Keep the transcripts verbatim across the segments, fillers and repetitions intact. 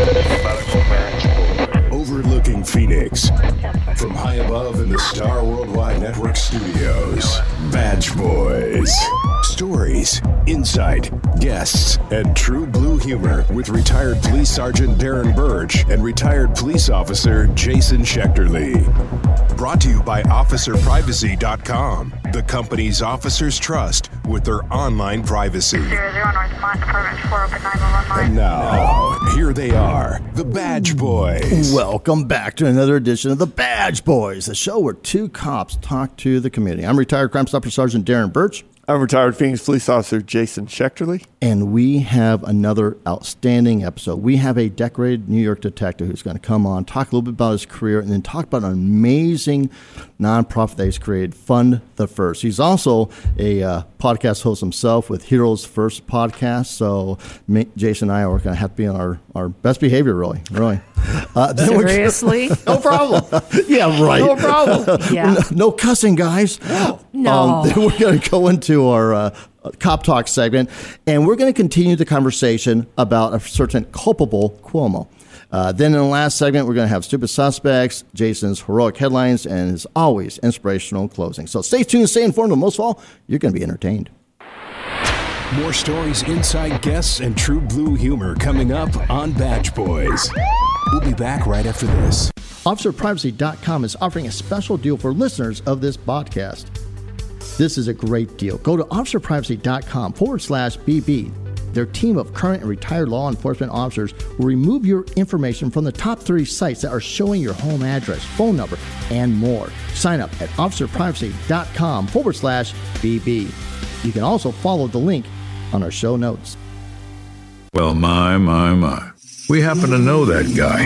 Overlooking Phoenix, from high above in the Star Worldwide Network studios, Badge Boys. Stories, insight, guests, and true blue humor with retired Police Sergeant Darren Birch and retired police officer Jason Schechterly. Brought to you by Officer Privacy dot com, the company's officers trust with their online privacy. zero zero North Mont, Department four, open nine one one line. And now, here they are, the Badge Boys. Welcome back to another edition of the Badge Boys, the show where two cops talk to the community. I'm retired Crime Stopper Sergeant Darren Birch. I'm retired Phoenix Police Officer Jason Schechterly. And we have another outstanding episode. We have a decorated New York detective who's going to come on, talk a little bit about his career, and then talk about an amazing nonprofit that he's created, Fund the First. He's also a uh, podcast host himself with Heroes First podcast. So me, Jason and I are going to have to be on our, our best behavior, really. really. Uh, Seriously? No problem. Yeah, right. No problem. Yeah. No, no cussing, guys. No. Um, then we're going to go into our uh, Cop Talk segment, and we're going to continue the conversation about a certain culpable Cuomo. Uh, then in the last segment, we're going to have Stupid Suspects, Jason's heroic headlines, and as always, inspirational closing. So stay tuned, stay informed, and most of all, you're going to be entertained. More stories, inside guests, and true blue humor coming up on Badge Boys. We'll be back right after this. Officer Privacy dot com is offering a special deal for listeners of this podcast. This is a great deal. Go to Officer Privacy dot com forward slash B B. Their team of current and retired law enforcement officers will remove your information from the top thirty sites that are showing your home address, phone number, and more. Sign up at Officer Privacy dot com forward slash B B. You can also follow the link on our show notes. Well, my, my, my. We happen to know that guy.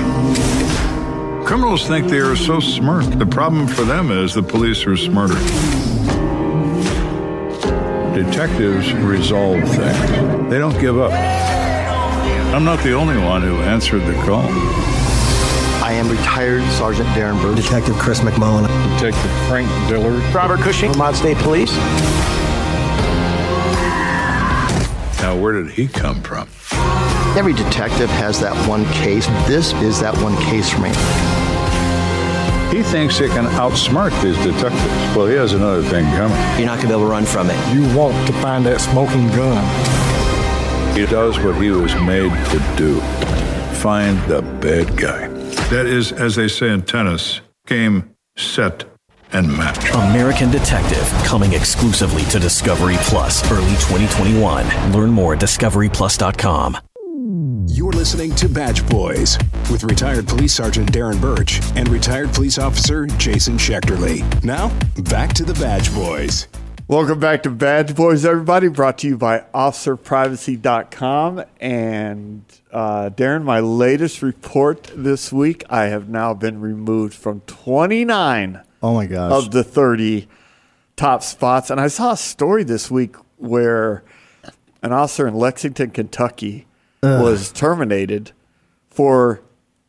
Criminals think they are so smart. The problem for them is the police are smarter. Detectives resolve things. They don't give up. I'm not the only one who answered the call. I am retired Sergeant Darren Birch. Detective Chris McMullen. Detective Frank Dillard. Robert Cushing, Vermont State Police. Now, where did he come from? Every detective has that one case. This is that one case for me. He thinks he can outsmart these detectives. Well, he has another thing coming. You're not going to be able to run from it. You want to find that smoking gun. He does what he was made to do. Find the bad guy. That is, as they say in tennis, game, set, and match. American Detective, coming exclusively to Discovery Plus early twenty twenty-one. Learn more at discovery plus dot com. You're listening to Badge Boys with retired Police Sergeant Darren Birch and retired police officer Jason Schechterly. Now, back to the Badge Boys. Welcome back to Badge Boys, everybody. Brought to you by Officer Privacy dot com. And uh, Darren, my latest report this week, I have now been removed from twenty-nine Oh my gosh. of the thirty top spots. And I saw a story this week where an officer in Lexington, Kentucky Ugh. was terminated for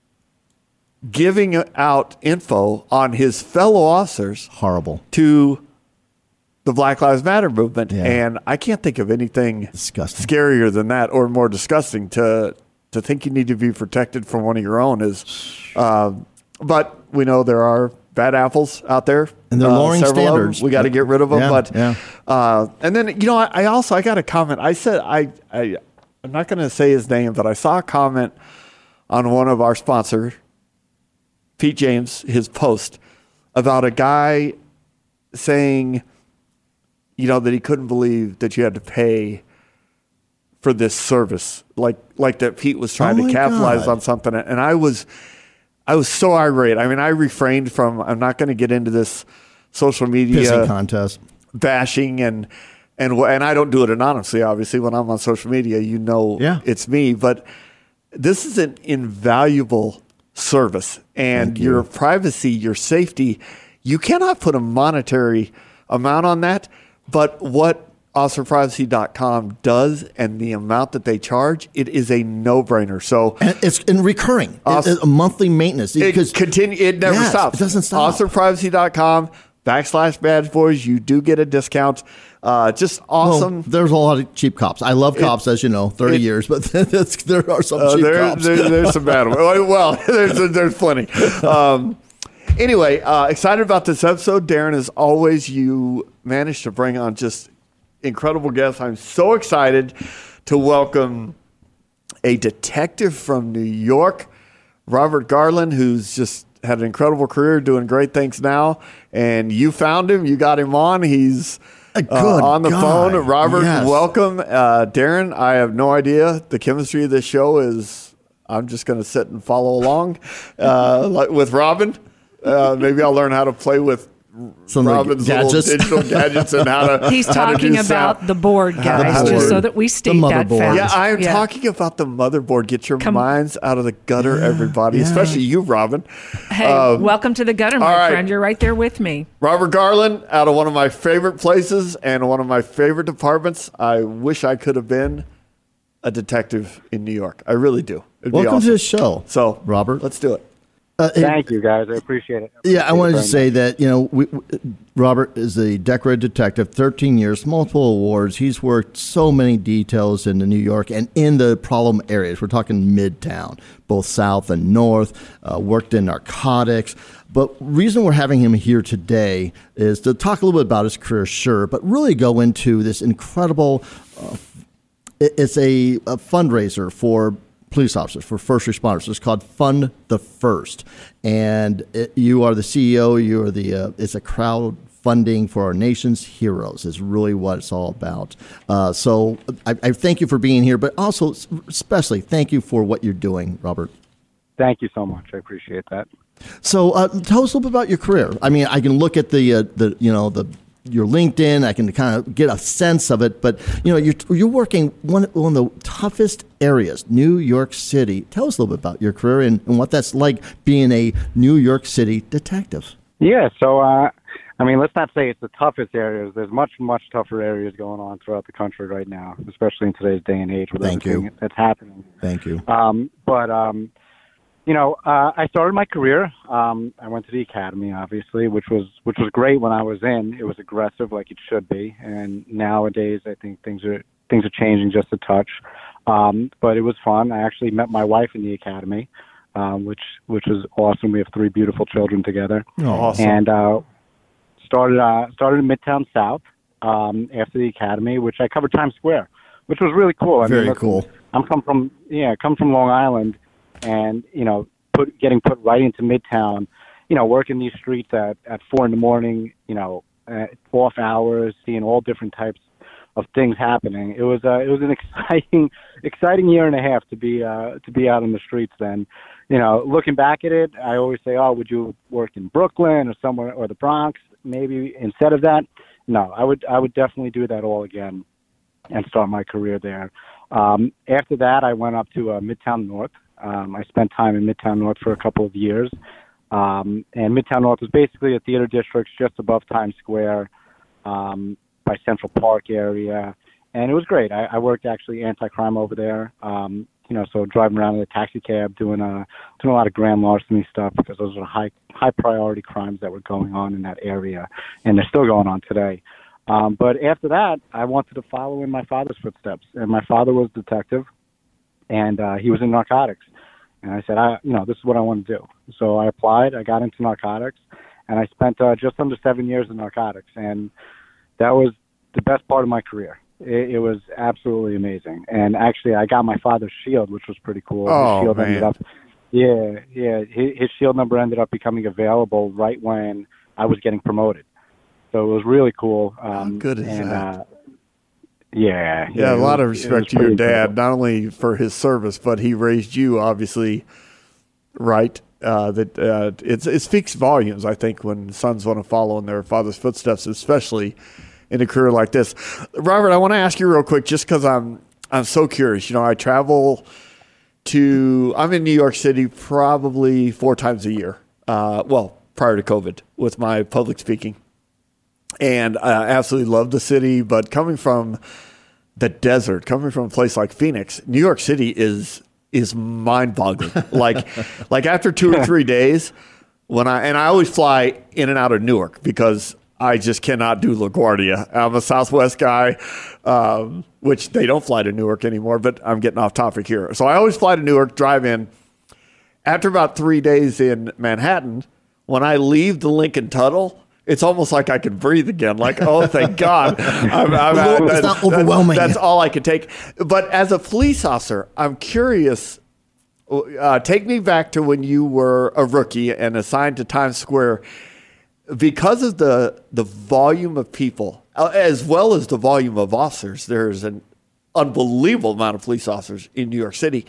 giving out info on his fellow officers. Horrible. To the Black Lives Matter movement. Yeah. And I can't think of anything Disgusting. scarier than that, or more disgusting to to think you need to be protected from one of your own is. Uh, but we know there are bad apples out there. And they're lowering uh, standards. We got to get rid of them. Yeah, but yeah. Uh, and then, you know, I, I also, I got a comment. I said, I, I, I'm not going to say his name, but I saw a comment on one of our sponsors, Pete James, his post about a guy saying, you know, that he couldn't believe that you had to pay for this service, like like that Pete was trying Oh to my capitalize God. on something. And I was I was so irate. I mean, I refrained from, I'm not going to get into this social media Pissing contest. bashing and and wh- and I don't do it anonymously, obviously. When I'm on social media, you know Yeah. it's me. But this is an invaluable service, and Thank you. your privacy, your safety, you cannot put a monetary amount on that. But what Officer Privacy dot com does and the amount that they charge, it is a no-brainer. So And it's in recurring, Awesome. It- a monthly maintenance. it Because continue. It never Yes, stops. it doesn't stop. Officer Privacy dot com backslash Badge Boys. You do get a discount. Uh, just awesome. Well, there's a lot of cheap cops. I love cops, it, as you know, thirty it, years, but that's, there are some uh, cheap there, cops. There, there's some bad ones. Well, there's, there's plenty. Um, anyway, uh, excited about this episode. Darren, as always, you managed to bring on just incredible guests. I'm so excited to welcome a detective from New York, Robert Garland, who's just had an incredible career, doing great things now. And you found him. You got him on. He's uh, on the guy. phone. Robert, yes. welcome. Uh, Darren, I have no idea. The chemistry of this show is, I'm just going to sit and follow along uh, like with Robin. Uh, maybe I'll learn how to play with Some Robin's gadgets. little digital gadgets and how to. He's how talking to about sound. the board, guys, the just board. so that we state The that motherboard. fact. Yeah, I'm yeah. talking about the motherboard. Get your Come- minds out of the gutter, everybody, yeah. especially you, Robin. Hey, Um, welcome to the gutter, my all right. friend. You're right there with me. Robert Garland, out of one of my favorite places and one of my favorite departments. I wish I could have been a detective in New York. I really do. It'd Welcome be awesome. to the show. So, Robert. let's do it. Uh, Thank you, guys. I appreciate it. Yeah, I wanted to Appreciate say it very that, you know, we, we, Robert is a decorated detective, thirteen years, multiple awards. He's worked so many details in the New York and in the problem areas. We're talking Midtown, both south and north, uh, worked in narcotics. But reason we're having him here today is to talk a little bit about his career, sure, but really go into this incredible, uh, it, it's a, a fundraiser for police officers, for first responders. It's called Fund the First. And it, you are the C E O. You are the, uh, it's a crowdfunding for our nation's heroes is really what it's all about. Uh, so I, I thank you for being here, but also especially thank you for what you're doing, Robert. Thank you so much. I appreciate that. So uh, tell us a little bit about your career. I mean, I can look at the, uh, the you know, the your LinkedIn. I can kind of get a sense of it, but you know, you're you're working one one of the toughest areas, New York City. Tell us a little bit about your career and, and what that's like being a New York City detective. Yeah. So, uh, I mean, let's not say it's the toughest areas. There's much, much tougher areas going on throughout the country right now, especially in today's day and age with Thank everything you. that's happening. Thank you. Um, but um, you know, uh, I started my career. Um, I went to the academy, obviously, which was which was great when I was in. It was aggressive, like it should be. And nowadays, I think things are things are changing just a touch. Um, but it was fun. I actually met my wife in the academy, um, which which was awesome. We have three beautiful children together. Oh, awesome. And uh, started uh, started in Midtown South um, after the academy, which I covered Times Square, which was really cool. I Very mean, listen, cool. I'm come from yeah, come from Long Island. And, you know, put getting put right into Midtown, you know, working these streets at, at four in the morning, you know, at off hours, seeing all different types of things happening. It was uh, it was an exciting exciting year and a half to be uh, to be out on the streets then. You know, looking back at it, I always say, oh, would you work in Brooklyn or somewhere or the Bronx maybe instead of that? No, I would I would definitely do that all again and start my career there. Um, after that, I went up to uh, Midtown North. Um, I spent time in Midtown North for a couple of years. Um, and Midtown North was basically a theater district just above Times Square um, by Central Park area. And it was great. I, I worked actually anti-crime over there, um, you know, so driving around in a taxi cab, doing, uh, doing a lot of grand larceny stuff because those are high, high priority crimes that were going on in that area. And they're still going on today. Um, but after that, I wanted to follow in my father's footsteps. And my father was a detective. And uh, he was in narcotics. And I said, I, you know, this is what I want to do. So I applied. I got into narcotics. And I spent uh, just under seven years in narcotics. And that was the best part of my career. It, it was absolutely amazing. And actually, I got my father's shield, which was pretty cool. Oh, his shield man. ended up, yeah, yeah. His, his shield number ended up becoming available right when I was getting promoted. So it was really cool. Um, How good is and, that? Uh, Yeah, Yeah, a it lot was- of it was respect to your pretty dad, incredible. not only for his service, but he raised you, obviously, right? Uh, that uh, it's, it speaks volumes, I think, when sons want to follow in their father's footsteps, especially in a career like this. Robert, I want to ask you real quick, just because I'm I'm so curious. You know, I travel to I'm in New York City probably four times a year. Uh, well, prior to COVID, with my public speaking. And I absolutely love the city, but coming from the desert, coming from a place like Phoenix, New York City is is mind-boggling. like like after two or three days, when I and I always fly in and out of Newark because I just cannot do LaGuardia. I'm a Southwest guy, um, which they don't fly to Newark anymore, but I'm getting off topic here. So I always fly to Newark, drive in. After about three days in Manhattan, when I leave the Lincoln Tuttle, it's almost like I could breathe again. Like, oh, thank God. I'm, I'm, it's that, not overwhelming. That, that's all I could take. But as a police officer, I'm curious. Uh, take me back to when you were a rookie and assigned to Times Square. Because of the the volume of people, uh, as well as the volume of officers, there's an unbelievable amount of police officers in New York City.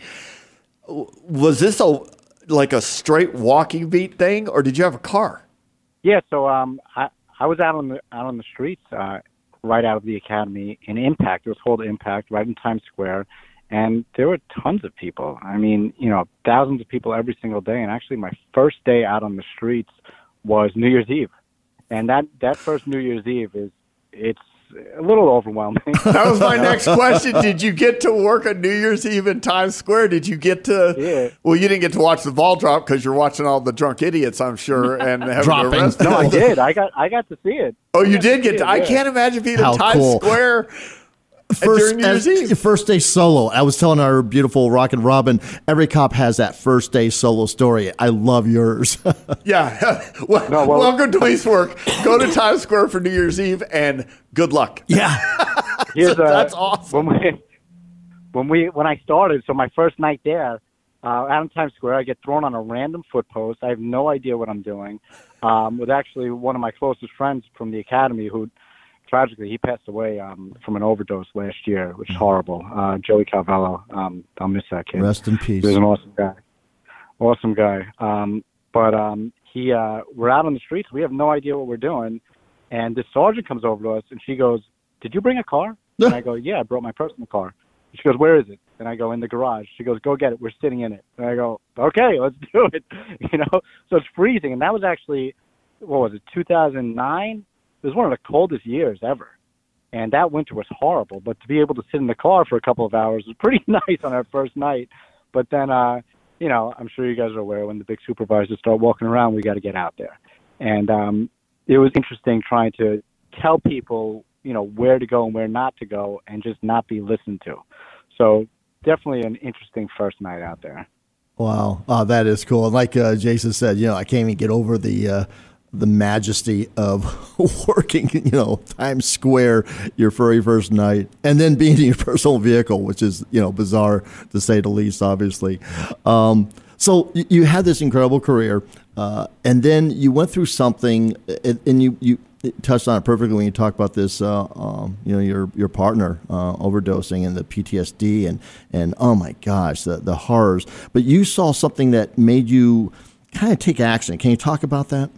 Was this a like a straight walking beat thing, or did you have a car? Yeah, so um, I I was out on the out on the streets uh, right out of the academy in Impact. It was called Impact, right in Times Square, and there were tons of people. I mean, you know, thousands of people every single day. And actually, my first day out on the streets was New Year's Eve. And that, that first New Year's Eve is, it's a little overwhelming. That was my next question. Did you get to work on New Year's Eve in Times Square? Did you get to, yeah. well, you didn't get to watch the ball drop because you're watching all the drunk idiots, I'm sure, and having Dropping. to arrest No, I did. I got, I got to see it. Oh, I you got did to get see to, it, I yeah. can't imagine being How in Times cool. Square First, during New Year's Eve. First day solo. I was telling our beautiful Rockin' Robin, every cop has that first day solo story. I love yours. Yeah. Well, No, well- welcome to police work. Go to Times Square for New Year's Eve and good luck. Yeah. Here's, uh, That's awesome. When we, when we, when I started, so my first night there, uh, out in Times Square, I get thrown on a random foot post. I have no idea what I'm doing. Um, with actually one of my closest friends from the academy who, tragically, he passed away um, from an overdose last year, which is horrible. Uh, Joey Calvello. Um, I'll miss that kid. Rest in peace. He was an awesome guy. Awesome guy. Um, but um, he, uh, we're out on the streets. We have no idea what we're doing. And this sergeant comes over to us, and she goes, "Did you bring a car?" And I go, "Yeah, I brought my personal car." She goes, "Where is it?" And I go, "In the garage." She goes, "Go get it. We're sitting in it." And I go, "Okay, let's do it." You know, so it's freezing. And that was actually, what was it, two thousand nine? It was one of the coldest years ever. And that winter was horrible. But to be able to sit in the car for a couple of hours was pretty nice on our first night. But then, uh, you know, I'm sure you guys are aware when the big supervisors start walking around, we got to get out there. And um, it was interesting trying to tell people, you know, where to go and where not to go and just not be listened to. So definitely an interesting first night out there. Wow. Oh, that is cool. And like uh, Jason said, you know, I can't even get over the uh, the majesty of working, you know, Times Square your very first night, and then being in your personal vehicle, which is, you know, bizarre to say the least, obviously. Um, so you, you had this incredible career, uh, and then you went through something, and, and you, you touched on it perfectly when you talked about this, uh, um, you know, your your partner uh, overdosing and the P T S D and, and oh my gosh, the, the horrors. But you saw something that made you kind of take action. Can you talk about that?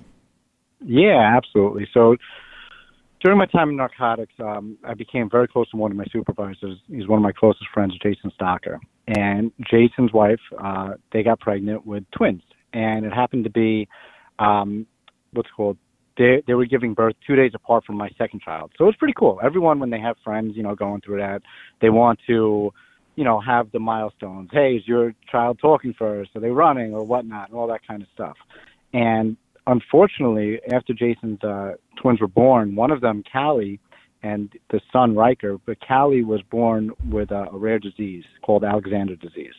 Yeah, absolutely. So during my time in narcotics, um, I became very close to one of my supervisors. He's one of my closest friends, Jason Stocker. And Jason's wife, uh, they got pregnant with twins. And it happened to be, um, what's it called, they, they were giving birth two days apart from my second child. So it was pretty cool. Everyone, when they have friends, you know, going through that, they want to, you know, have the milestones. Hey, is your child talking first? Are they running or whatnot? And all that kind of stuff. And unfortunately, after Jason's uh, twins were born, one of them, Callie, and the son, Riker, but Callie was born with a, a rare disease called Alexander disease.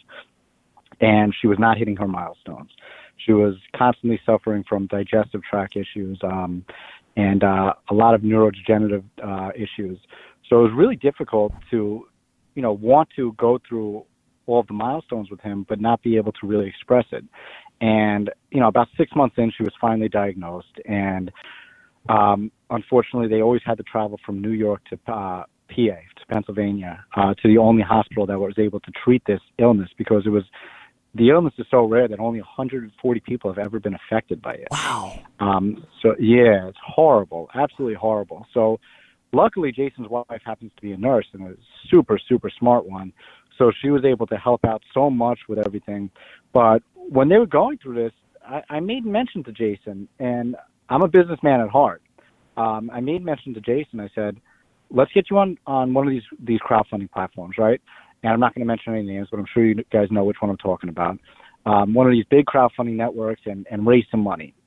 And she was not hitting her milestones. She was constantly suffering from digestive tract issues um, and uh, a lot of neurodegenerative uh, issues. So it was really difficult to, you know, want to go through all of the milestones with him, but not be able to really express it. And, you know, about six months in, she was finally diagnosed. And um, unfortunately, they always had to travel from New York to uh, P A, to Pennsylvania, uh, to the only hospital that was able to treat this illness, because it was, the illness is so rare that only one hundred forty people have ever been affected by it. Wow. Um, so, yeah, it's horrible, absolutely horrible. So luckily, Jason's wife happens to be a nurse and a super, super smart one. So she was able to help out so much with everything. But when they were going through this, I, I made mention to Jason, and I'm a businessman at heart. Um, I made mention to Jason. I said, let's get you on, on one of these, these crowdfunding platforms, right? And I'm not going to mention any names, but I'm sure you guys know which one I'm talking about. Um, one of these big crowdfunding networks, and, and raise some money.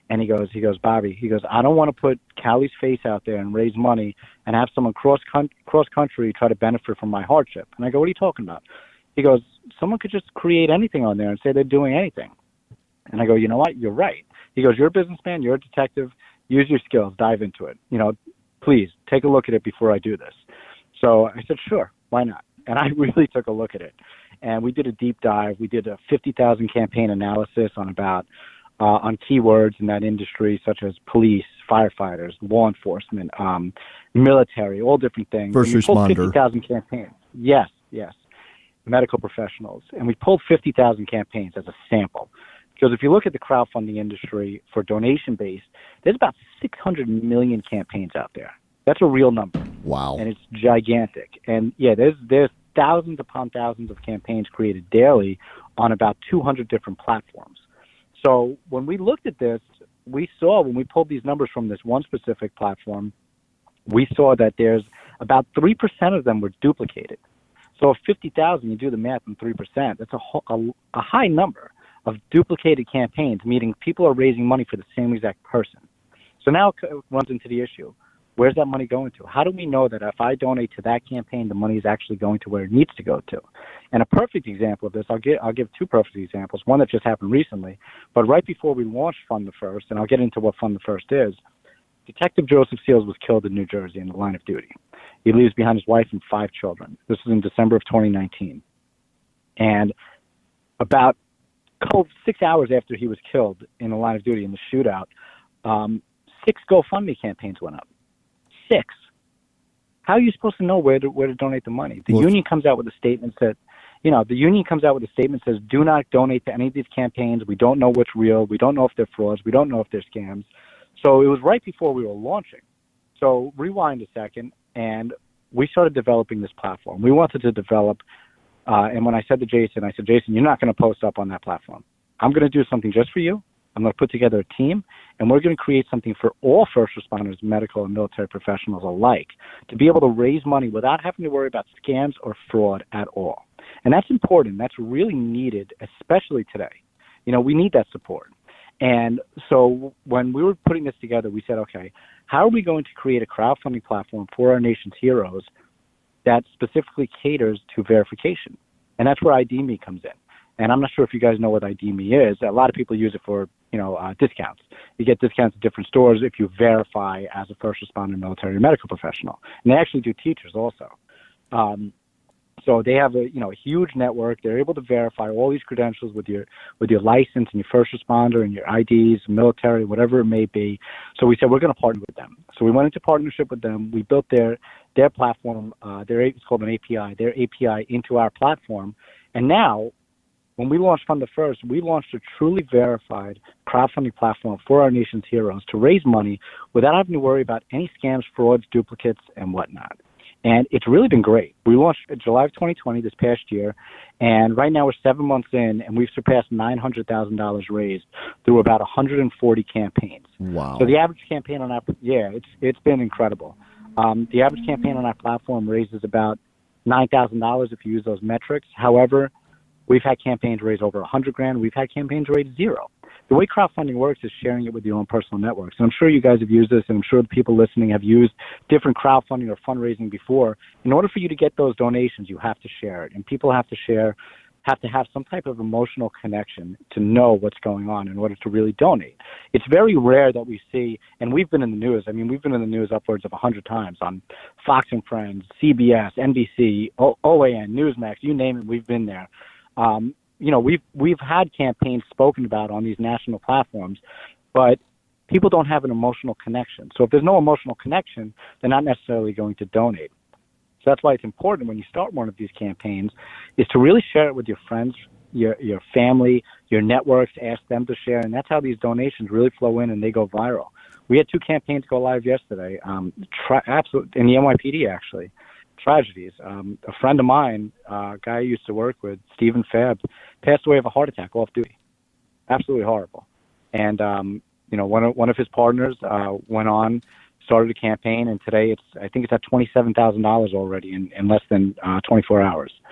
And he goes, he goes, Bobby, he goes, I don't want to put Callie's face out there and raise money and have someone cross con- cross country try to benefit from my hardship. And I go, what are you talking about? He goes, someone could just create anything on there and say they're doing anything. And I go, you know what? You're right. He goes, you're a businessman, you're a detective, use your skills, dive into it. You know, please take a look at it before I do this. So I said, sure, why not? And I really took a look at it. And we did a deep dive. We did a fifty thousand campaign analysis on about Uh, on keywords in that industry, such as police, firefighters, law enforcement, um, military, all different things. First responder. fifty thousand campaigns. Yes, yes. Medical professionals. And we pulled fifty thousand campaigns as a sample. Because if you look at the crowdfunding industry for donation-based, there's about six hundred million campaigns out there. That's a real number. Wow. And it's gigantic. And, yeah, there's there's thousands upon thousands of campaigns created daily on about two hundred different platforms. So when we looked at this, we saw when we pulled these numbers from this one specific platform, we saw that there's about three percent of them were duplicated. So if fifty thousand, you do the math on three percent, that's a, a, a high number of duplicated campaigns, meaning people are raising money for the same exact person. So now it runs into the issue. Where's that money going to? How do we know that if I donate to that campaign, the money is actually going to where it needs to go to? And a perfect example of this, I'll give, I'll give two perfect examples, one that just happened recently, but right before we launched Fund the First, and I'll get into what Fund the First is, Detective Joseph Seals was killed in New Jersey in the line of duty. He leaves behind his wife and five children. This was in December of twenty nineteen. And about six hours after he was killed in the line of duty in the shootout, um, six GoFundMe campaigns went up. Six. How are you supposed to know where to where to donate the money? The well, union comes out with a statement that, you know, the union comes out with a statement that says, do not donate to any of these campaigns. We don't know what's real. We don't know if they're frauds. We don't know if they're scams. So it was right before we were launching. So rewind a second, and we started developing this platform. We wanted to develop, uh, and when I said to Jason, I said, Jason, you're not going to post up on that platform. I'm going to do something just for you. I'm going to put together a team, and we're going to create something for all first responders, medical and military professionals alike, to be able to raise money without having to worry about scams or fraud at all. And that's important. That's really needed, especially today. You know, we need that support. And so when we were putting this together, we said, okay, how are we going to create a crowdfunding platform for our nation's heroes that specifically caters to verification? And that's where I D Me comes in. And I'm not sure if you guys know what I D Me is. A lot of people use it for, you know, uh, discounts. You get discounts at different stores if you verify as a first responder, military, or medical professional. And they actually do teachers also. Um, so they have a, you know, a huge network. They're able to verify all these credentials with your with your license and your first responder and your I Ds, military, whatever it may be. So we said we're going to partner with them. So we went into partnership with them. We built their their platform. Uh, their it's called an A P I. Their A P I into our platform, and now, when we launched Fund the First, we launched a truly verified crowdfunding platform for our nation's heroes to raise money without having to worry about any scams, frauds, duplicates, and whatnot. And it's really been great. We launched in July of twenty twenty, this past year, and right now we're seven months in, and we've surpassed nine hundred thousand dollars raised through about one hundred forty campaigns. Wow. So the average campaign on our, yeah, it's it's been incredible. Um, the average campaign on our platform raises about nine thousand dollars if you use those metrics. However, we've had campaigns raise over one hundred grand. We've had campaigns raise zero. The way crowdfunding works is sharing it with your own personal networks. And I'm sure you guys have used this, and I'm sure the people listening have used different crowdfunding or fundraising before. In order for you to get those donations, you have to share it. And people have to share, have to have some type of emotional connection to know what's going on in order to really donate. It's very rare that we see, and we've been in the news. I mean, we've been in the news upwards of one hundred times on Fox and Friends, C B S, N B C, o- OAN, Newsmax, you name it, we've been there. Um, you know, we've we've had campaigns spoken about on these national platforms, but people don't have an emotional connection. So if there's no emotional connection, they're not necessarily going to donate. So that's why it's important when you start one of these campaigns is to really share it with your friends, your your family, your networks, ask them to share, and that's how these donations really flow in and they go viral. We had two campaigns go live yesterday, um, tra- absolute, in the N Y P D actually. Tragedies. Um, a friend of mine, uh, a guy I used to work with, Stephen Fab, passed away of a heart attack off duty. Absolutely horrible. And um, you know, one of one of his partners uh, went on, started a campaign, and today it's I think it's at twenty-seven thousand dollars already in, in less than uh, twenty-four hours.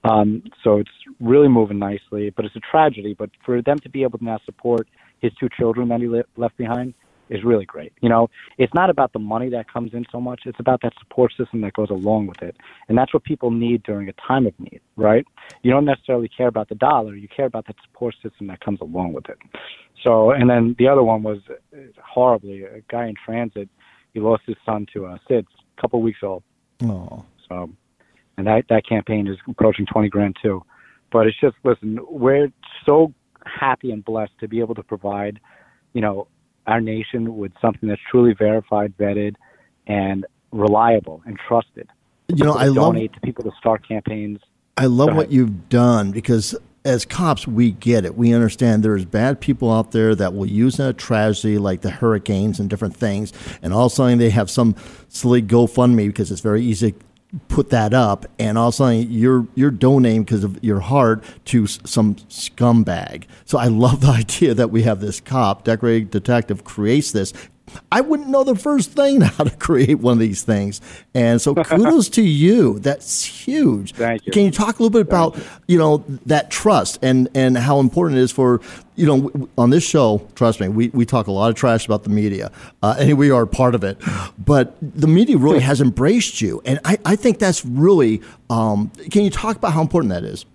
Um, so it's really moving nicely, but it's a tragedy. But for them to be able to now support his two children that he le- left behind is really great. You know, it's not about the money that comes in so much. It's about that support system that goes along with it. And that's what people need during a time of need, right? You don't necessarily care about the dollar. You care about that support system that comes along with it. So, and then the other one was horribly, a guy in transit, he lost his son to uh, SIDS, a couple of weeks old. Oh. So, and that, that campaign is approaching twenty grand too. But it's just, listen, we're so happy and blessed to be able to provide, you know, our nation with something that's truly verified, vetted, and reliable and trusted. You know, People I to love donate to people to start campaigns. I love Go what ahead. you've done because as cops, we get it. We understand there's bad people out there that will use a tragedy like the hurricanes and different things, and all of a sudden they have some silly GoFundMe because it's very easy to put that up, and all of a sudden you're you're donating because of your heart to s- some scumbag. So I love the idea that we have this cop, decorated detective, creates this. I wouldn't know the first thing how to create one of these things. And so kudos to you. That's huge. Thank you. Can you talk a little bit about, you. you know, that trust and, and how important it is for, you know, w- on this show, trust me, we, we talk a lot of trash about the media, uh, and we are part of it. But the media really has embraced you. And I, I think that's really, um, can you talk about how important that is?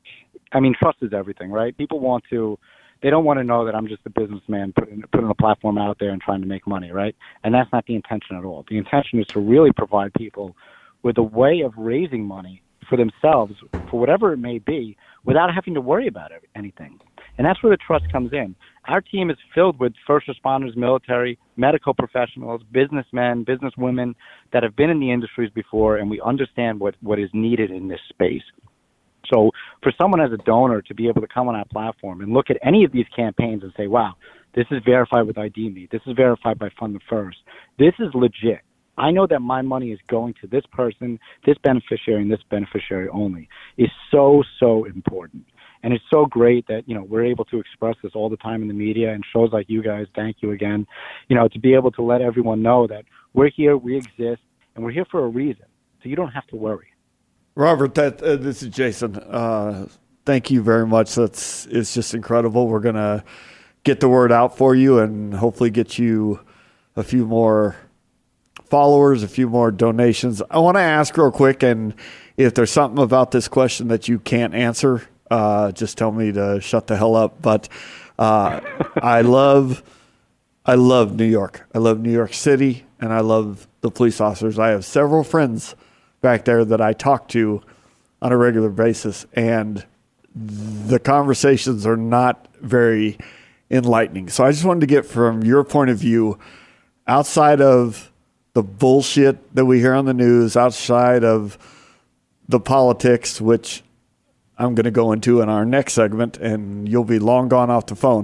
I mean, trust is everything, right? People want to, they don't want to know that I'm just a businessman putting, putting a platform out there and trying to make money, right? And that's not the intention at all. The intention is to really provide people with a way of raising money for themselves, for whatever it may be, without having to worry about it, anything. And that's where the trust comes in. Our team is filled with first responders, military, medical professionals, businessmen, businesswomen that have been in the industries before, and we understand what, what is needed in this space. So for someone as a donor to be able to come on our platform and look at any of these campaigns and say, wow, this is verified with I D Me, this is verified by Fund the First, this is legit. I know that my money is going to this person, this beneficiary, and this beneficiary only, is so, so important. And it's so great that, you know, we're able to express this all the time in the media, and shows like you guys, thank you again, you know, to be able to let everyone know that we're here, we exist, and we're here for a reason. So you don't have to worry. Robert, that uh, this is Jason. Uh, thank you very much. That's it's just incredible. We're gonna get the word out for you and hopefully get you a few more followers, a few more donations. I want to ask real quick, and if there's something about this question that you can't answer, uh, just tell me to shut the hell up. But uh, I love, I love New York. I love New York City, and I love the police officers. I have several friends back there that I talk to on a regular basis, and the conversations are not very enlightening. So I just wanted to get from your point of view, outside of the bullshit that we hear on the news, outside of the politics, which I'm going to go into in our next segment, and you'll be long gone off the phone.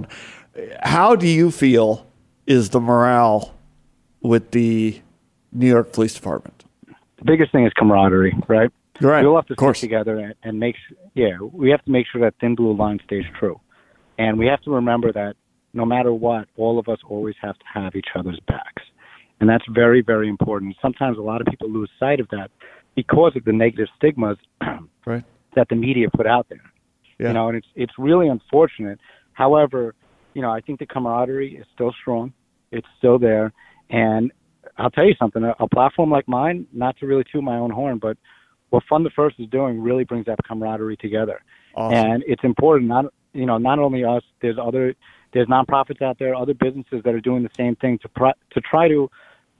How do you feel is the morale with the New York Police Department? The biggest thing is camaraderie, right? Right. We'll have to of course. stick together and, and make sure, yeah, we have to make sure that thin blue line stays true. And we have to remember that no matter what, all of us always have to have each other's backs. And that's very, very important. Sometimes a lot of people lose sight of that because of the negative stigmas right. that the media put out there. Yeah. You know, and it's it's really unfortunate. However, you know, I think the camaraderie is still strong. It's still there. And I'll tell you something, a, a platform like mine, not to really toot my own horn, but what Fund the First is doing really brings that camaraderie together. Awesome. And it's important, not you know, not only us, there's other there's nonprofits out there, other businesses that are doing the same thing to pr- to try to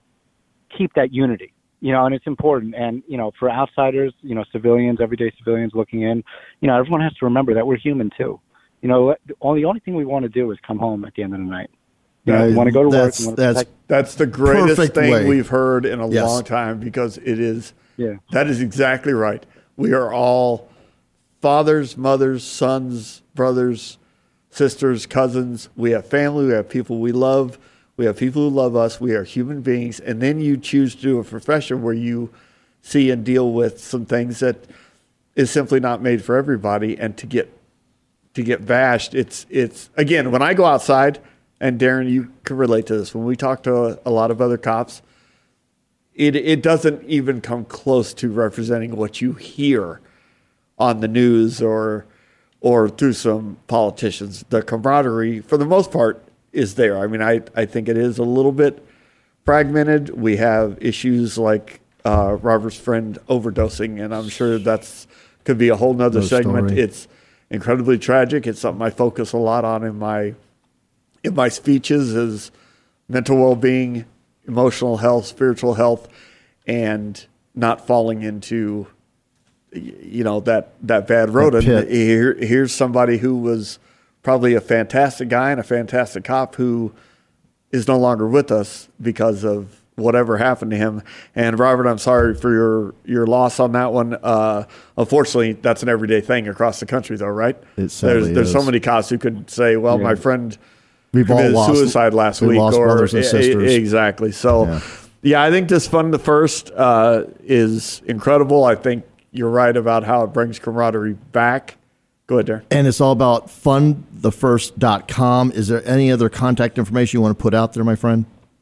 keep that unity. You know, and it's important. And, you know, for outsiders, you know, civilians, everyday civilians looking in, you know, everyone has to remember that we're human too. You know, the only, the only thing we want to do is come home at the end of the night. You know, Uh, we want to go to work. that's- We want to that's- protect. That's the greatest Perfect thing way. we've heard in a Yes. long time, because it is, Yeah. that is exactly right. We are all fathers, mothers, sons, brothers, sisters, cousins. We have family. We have people we love. We have people who love us. We are human beings. And then you choose to do a profession where you see and deal with some things that is simply not made for everybody. And to get to get bashed, it's it's again, when I go outside, and Darren, you can relate to this, when we talk to a, a lot of other cops, it it doesn't even come close to representing what you hear on the news or or through some politicians. The camaraderie, for the most part, is there. I mean, I, I think it is a little bit fragmented. We have issues like uh, Robert's friend overdosing, and I'm sure that's could be a whole nother No segment. story. It's incredibly tragic. It's something I focus a lot on in my in my speeches is mental well-being, emotional health, spiritual health, and not falling into, you know, that, that bad road. That And pit. here, here's somebody who was probably a fantastic guy and a fantastic cop who is no longer with us because of whatever happened to him. And Robert, I'm sorry for your, your loss on that one. Uh, unfortunately, that's an everyday thing across the country, though, right? It sadly there's there's so is. many cops who could say, well, Yeah. my friend We've all committed lost suicide last we week, lost or brothers and e- sisters. exactly. So, Yeah. yeah. I think this Fund the First uh, is incredible. I think you're right about how it brings camaraderie back. Go ahead, Darren. And it's all about fund the first dot com. Is there any other contact information you want to put out there, my friend?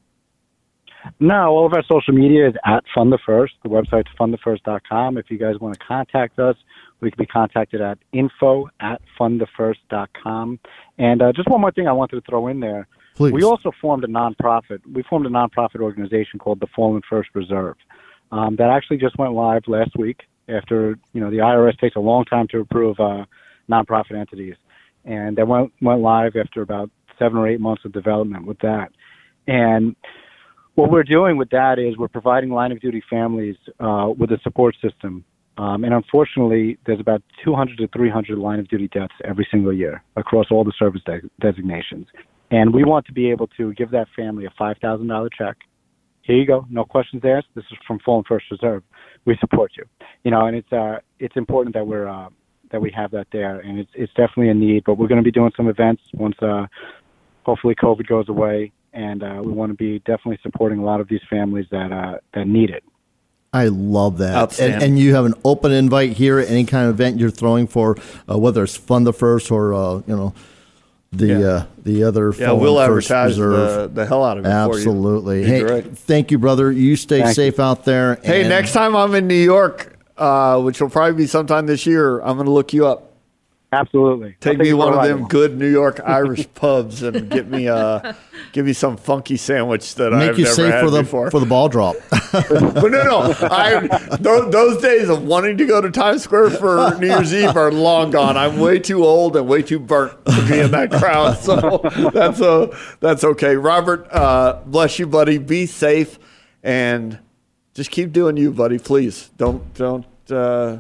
No, all of our social media is at Fund the First. The website's fund the first dot com. If you guys want to contact us, we can be contacted at info at fund the first dot com. And uh, just one more thing I wanted to throw in there. Please. We also formed a nonprofit. We formed a nonprofit organization called the Fallen First Reserve. Um, that actually just went live last week after, you know, the I R S takes a long time to approve uh, nonprofit entities. And that went, went live after about seven or eight months of development with that. And what we're doing with that is we're providing line of duty families uh, with a support system. Um, and unfortunately, there's about two hundred to three hundred line of duty deaths every single year across all the service de- designations. And we want to be able to give that family a five thousand dollars check. Here you go. No questions asked. This is from Fallen First Reserve. We support you. You know, and it's uh, it's important that we're uh, that we have that there, and it's it's definitely a need. But we're going to be doing some events once uh, hopefully COVID goes away, and uh, we want to be definitely supporting a lot of these families that uh, that need it. I love that. Outstanding. And, and you have an open invite here, any kind of event you're throwing for, uh, whether it's Fund the First or, uh, you know, the Yeah. uh, the other Yeah, Fallen we'll First advertise the, Reserve. the hell out of it Absolutely. for you. Hey, You're right. thank you, brother. You stay Thank safe out there. Hey, and- next time I'm in New York, uh, which will probably be sometime this year, I'm going to look you up. Absolutely. I'll Take me you for one a of ride them along. good New York Irish pubs and get me uh give me some funky sandwich that make I've you never safe had for the before. for the ball drop. But no, no, I those, those days of wanting to go to Times Square for New Year's Eve are long gone. I'm way too old and way too burnt to be in that crowd, so that's a that's okay. Robert, uh, bless you, buddy. Be safe and just keep doing you, buddy. Please don't don't. Uh,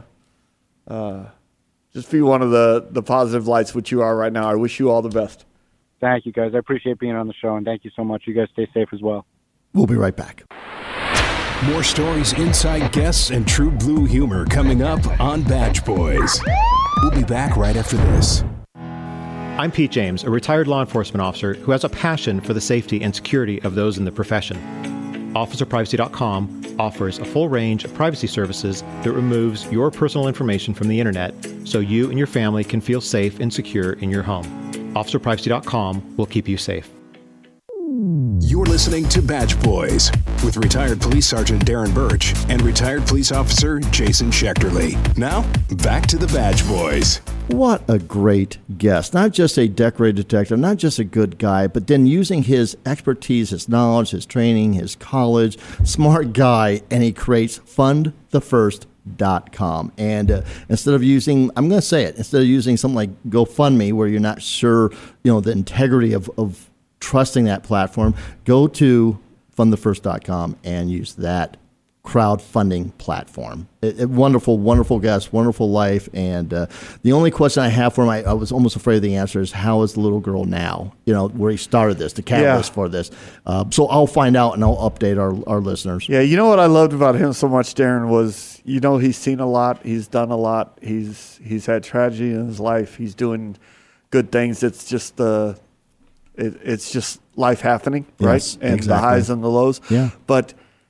uh, Just be one of the, the positive lights which you are right now. I wish you all the best. Thank you, guys. I appreciate being on the show, and thank you so much. You guys stay safe as well. We'll be right back. More stories, inside guests, and true blue humor coming up on Badge Boys. We'll be back right after this. I'm Pete James, a retired law enforcement officer who has a passion for the safety and security of those in the profession. Officer Privacy dot com offers a full range of privacy services that removes your personal information from the internet so you and your family can feel safe and secure in your home. Officer Privacy dot com will keep you safe. You're listening to Badge Boys with retired police sergeant Darren Birch and retired police officer Jason Schechterly. Now, back to the Badge Boys. What a great guest. Not just a decorated detective, not just a good guy, but then using his expertise, his knowledge, his training, his college, smart guy, and he creates fund the first dot com. And uh, instead of using, I'm going to say it, instead of using something like GoFundMe where you're not sure, you know, the integrity of, of trusting that platform, go to fund the first dot com and use that crowdfunding platform. It, it, wonderful, wonderful guest, wonderful life. And uh, the only question I have for him, I, I was almost afraid of the answer, is how is the little girl now? You know, where he started this, the catalyst Yeah. for this. Uh, so I'll find out and I'll update our, our listeners. Yeah, you know what I loved about him so much, Darren, was, you know, he's seen a lot, he's done a lot, he's he's had tragedy in his life, he's doing good things. It's just the, it, it's just life happening, right? Yes, and exactly. the highs and the lows. Yeah. But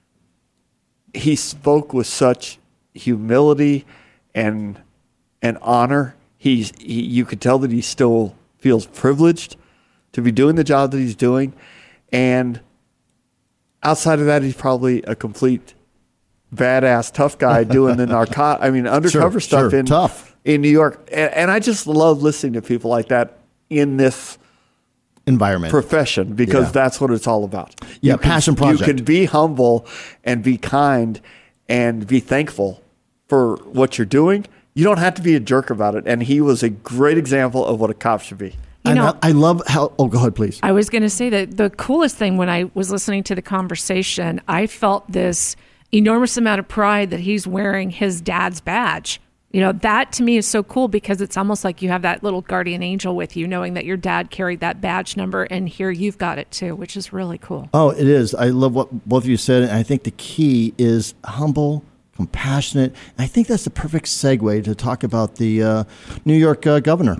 he spoke with such humility and and honor. He's he, you could tell that he still feels privileged to be doing the job that he's doing, and outside of that, he's probably a complete badass tough guy doing the narcot. I mean, undercover Sure, stuff sure. in Tough. in New York. And, and I just love listening to people like that in this environment, profession, because yeah. that's what it's all about. Yeah, you can, passion project. You can be humble and be kind and be thankful for what you're doing. You don't have to be a jerk about it. And he was a great example of what a cop should be. You and know, I, I love how. Oh, go ahead, please. I was going to say that the coolest thing when I was listening to the conversation, I felt this enormous amount of pride that he's wearing his dad's badge. You know, that to me is so cool because it's almost like you have that little guardian angel with you, knowing that your dad carried that badge number, and here you've got it too, which is really cool. Oh, it is. I love what both of you said, and I think the key is humble, compassionate. And I think that's the perfect segue to talk about the uh, New York uh, governor.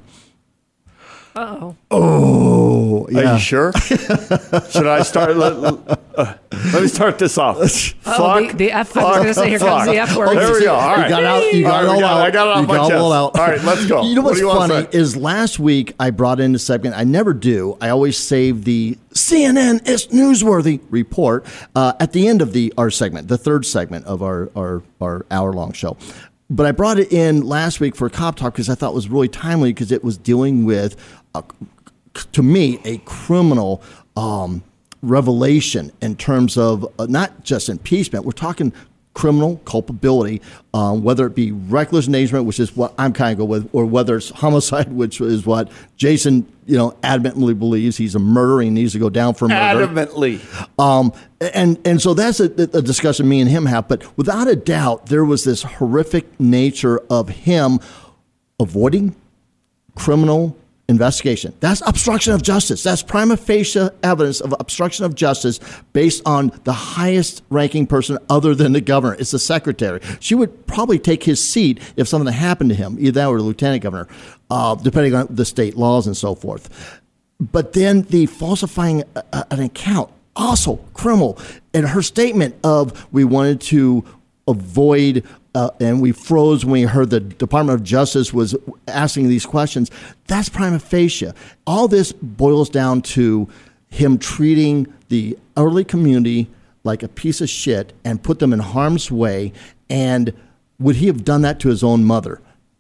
Uh-oh. Oh, yeah. Are you sure? Should I start? Let, uh, let me start this off. Oh, Fuck, the, the F. fuck, I was going to say, here fuck. comes the F word. There we go. All right. You got out. You got All right, it all got, out. I got it off you my got chest. it all out. All right, let's go. You know What what's do you want to funny say? is last week I brought in a segment. I never do. I always save the C N N is newsworthy report uh, at the end of the our segment, the third segment of our our, our hour long show. But I brought it in last week for Cop Talk because I thought it was really timely because it was dealing with, a, to me, a criminal um, revelation in terms of uh, not just impeachment. We're talking criminal culpability, um, whether it be reckless endangerment, which is what I'm kind of go with, or whether it's homicide, which is what Jason, you know, adamantly believes he's a murderer and needs to go down for murder. Adamantly. Um, and and so that's a, a discussion me and him have. But without a doubt, there was this horrific nature of him avoiding criminal investigation. That's obstruction of justice. That's prima facie evidence of obstruction of justice based on the highest ranking person other than the governor. It's the secretary. She would probably take his seat if something happened to him, either that or the lieutenant governor, uh, depending on the state laws and so forth. But then the falsifying a, a, an account, also criminal. And her statement of we wanted to avoid Uh, and we froze when we heard the Department of Justice was asking these questions. That's prima facie. All this boils down to him treating the elderly community like a piece of shit and put them in harm's way. And would he have done that to his own mother?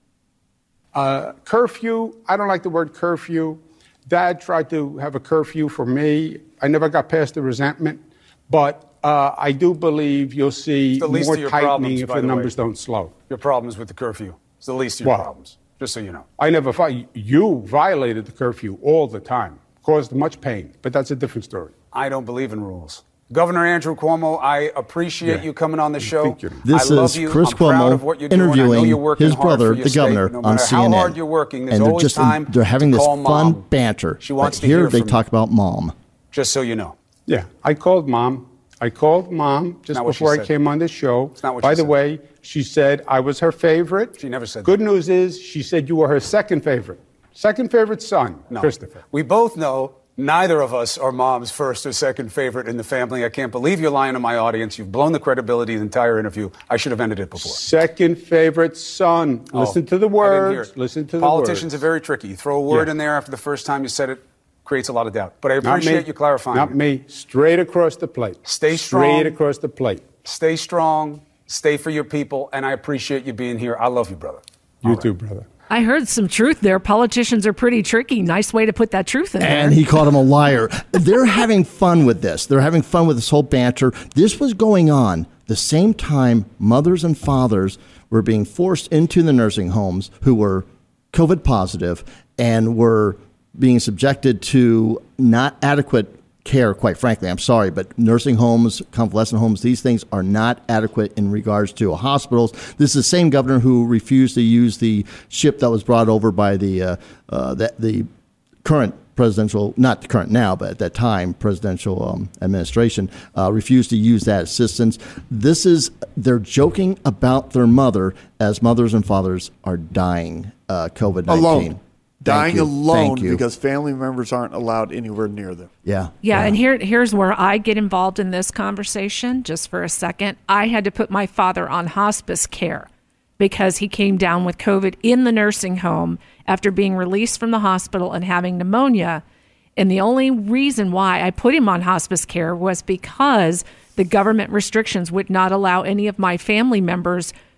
Uh, curfew, I don't like the word curfew. Dad tried to have a curfew for me. I never got past the resentment. But Uh, I do believe you'll see the least more of your tightening problems, if by the the numbers way. don't slow. Your problems with the curfew. It's the least of your Well, problems, just so you know. I never fi- You violated the curfew all the time, caused much pain, but that's a different story. I don't believe in rules. Governor Andrew Cuomo, I appreciate Yeah. you coming on the show. This I love is you. Chris I'm proud Cuomo of what you're doing. I know interviewing you're working his hard brother, for your the state. governor, No on matter C N N. how hard you're working, there's and they're always just time they're having to this call fun Mom. banter. She wants but to here hear they from talk you. about mom. Just so you know. Yeah, I called mom. I called mom just Not what she before I said. came on this show. It's not what By she the said. way, she said I was her favorite. She never said Good that. news is she said you were her second favorite. Second favorite son, No. Christopher. We both know neither of us are mom's first or second favorite in the family. I can't believe you're lying to my audience. You've blown the credibility of the entire interview. I should have ended it before. Second favorite son. Oh, Listen to the I didn't hear words. it. Listen to the Politicians words. are very tricky. You throw a word Yeah. in there after the first time you said it, creates a lot of doubt. But I Not me. appreciate you clarifying. Not it. me. Straight across the plate. Stay strong. Straight across the plate. Stay strong. Stay for your people. And I appreciate you being here. I love you, brother. You too, brother. I heard some truth there. Politicians are pretty tricky. Nice way to put that truth in there. And he called him a liar. They're having fun with this. They're having fun with this whole banter. This was going on the same time mothers and fathers were being forced into the nursing homes who were COVID positive and were being subjected to not adequate care, quite frankly. I'm sorry, but nursing homes, convalescent homes, these things are not adequate in regards to hospitals. This is the same governor who refused to use the ship that was brought over by the uh, uh, the, the current presidential, not the current now, but at that time, presidential um, administration, uh, refused to use that assistance. This is, they're joking about their mother as mothers and fathers are dying uh, COVID nineteen. Alone. Dying you. alone Thank you. because family members aren't allowed anywhere near them. Yeah. Yeah, and here here's where I get involved in this conversation just for a second. I had to put my father on hospice care because he came down with COVID in the nursing home after being released from the hospital and having pneumonia. And the only reason why I put him on hospice care was because the government restrictions would not allow any of my family members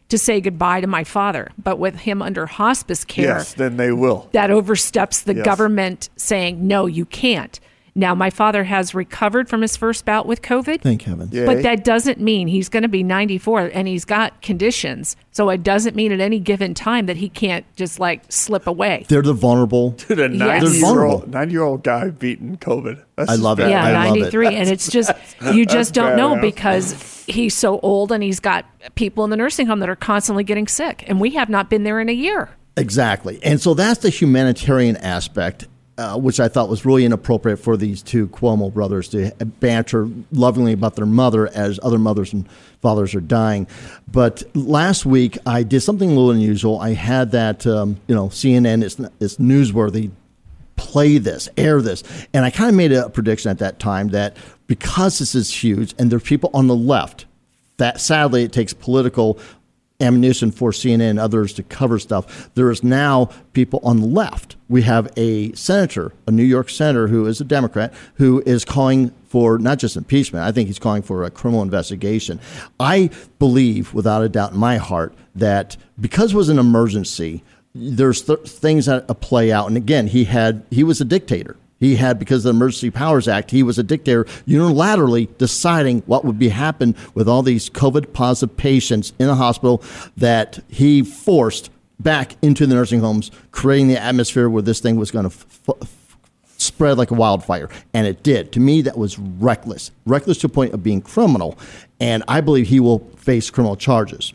to say goodbye to my father. But with him under hospice care, yes, then they will. That oversteps the yes. government saying, no, you can't. Now, my father has recovered from his first bout with COVID. Thank heavens. Yay. But that doesn't mean he's going to be ninety-four and he's got conditions. So it doesn't mean at any given time that he can't just like slip away. They're the vulnerable. Dude, a ninety-year-old ninety-year-old guy beating COVID. That's I love it. Yeah, I ninety-three. Love it. And it's just, you just don't know badass. because he's so old and he's got people in the nursing home that are constantly getting sick. And we have not been there in a year. Exactly. And so that's the humanitarian aspect. Uh, which I thought was really inappropriate for these two Cuomo brothers to banter lovingly about their mother as other mothers and fathers are dying. But last week I did something a little unusual. I had that, um, you know, C N N, it's, it's newsworthy, play this, air this. And I kind of made a prediction at that time that because this is huge and there's people on the left, that sadly it takes political ammunition for C N N and others to cover stuff. There is now people on the left. We have a senator, a New York senator who is a Democrat, who is calling for not just impeachment. I think he's calling for a criminal investigation. I believe, without a doubt in my heart, that because it was an emergency, there's th- things that play out. And again, he had he was a dictator. He had, because of the Emergency Powers Act, he was a dictator unilaterally deciding what would be happen with all these COVID positive patients in a hospital that he forced back into the nursing homes, creating the atmosphere where this thing was going to f- f- spread like a wildfire. And it did. To me, that was reckless, reckless to the point of being criminal. And I believe he will face criminal charges.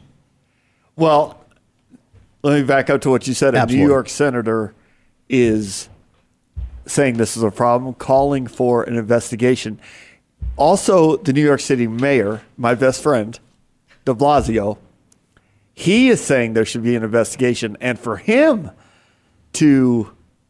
Well, let me back up to what you said. Absolutely. A New York senator is saying this is a problem, calling for an investigation. Also, the New York City mayor, my best friend, de Blasio, he is saying there should be an investigation. And for him to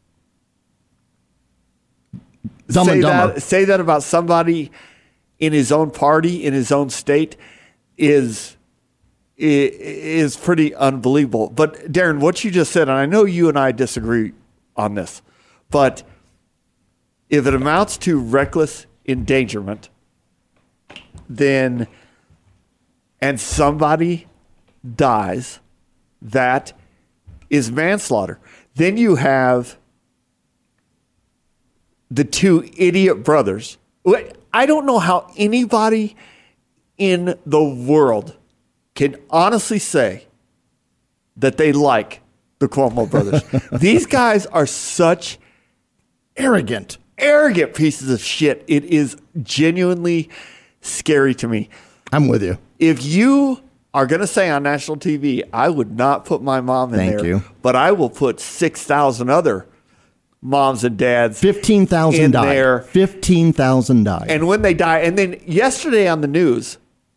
Dumb say and dumber. that, say that about somebody in his own party, in his own state, is is pretty unbelievable. But, Darren, what you just said, and I know you and I disagree on this, but if it amounts to reckless endangerment, then, and somebody dies, that is manslaughter. Then you have the two idiot brothers. I don't know how anybody in the world can honestly say that they like the Cuomo brothers. These guys are such arrogant, arrogant pieces of shit. It is genuinely scary to me. I'm with you. If you are going to say on national T V, I would not put my mom in Thank there, you. but I will put six thousand other moms and dads fifteen thousand in died. there. fifteen thousand died. And when they die, and then yesterday on the news,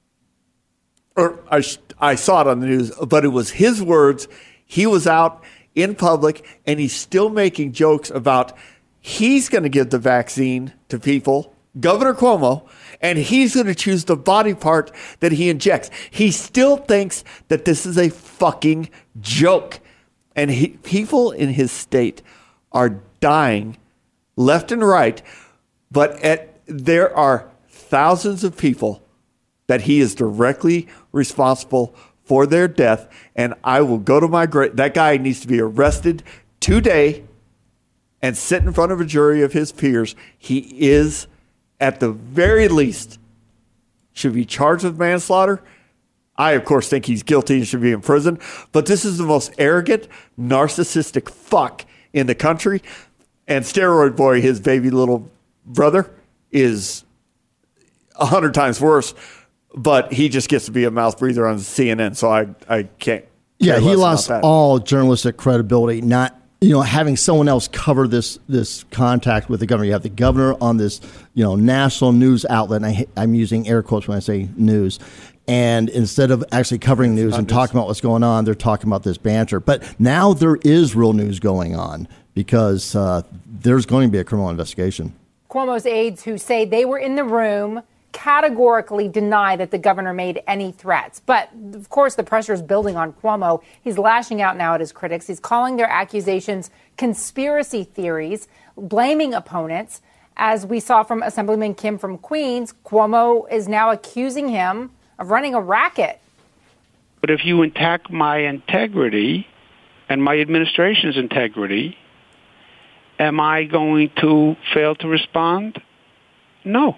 or I, sh- I saw it on the news, but it was his words. He was out in public, and he's still making jokes about he's going to give the vaccine to people, Governor Cuomo, and he's going to choose the body part that he injects. He still thinks that this is a fucking joke. And he, people in his state are dying left and right, but at, there are thousands of people that he is directly responsible for their death, and I will go to my grave. That guy needs to be arrested today and sit in front of a jury of his peers. He is, at the very least, should be charged with manslaughter. I, of course, think he's guilty and should be in prison, but this is the most arrogant, narcissistic fuck in the country. And Steroid Boy, his baby little brother, is a hundred times worse, but he just gets to be a mouth breather on C N N, so I, I can't. Yeah, he lost that. all journalistic credibility, not, you know, having someone else cover this this contact with the governor. You have the governor on this, you know, national news outlet, and I, I'm using air quotes when I say news. And instead of actually covering news and talking about what's going on, they're talking about this banter. But now there is real news going on because uh, there's going to be a criminal investigation. Cuomo's aides who say they were in the room categorically deny that the governor made any threats. But, of course, the pressure is building on Cuomo. He's lashing out now at his critics. He's calling their accusations conspiracy theories, blaming opponents. As we saw from Assemblyman Kim from Queens, Cuomo is now accusing him of running a racket. But if you attack my integrity and my administration's integrity, am I going to fail to respond? No.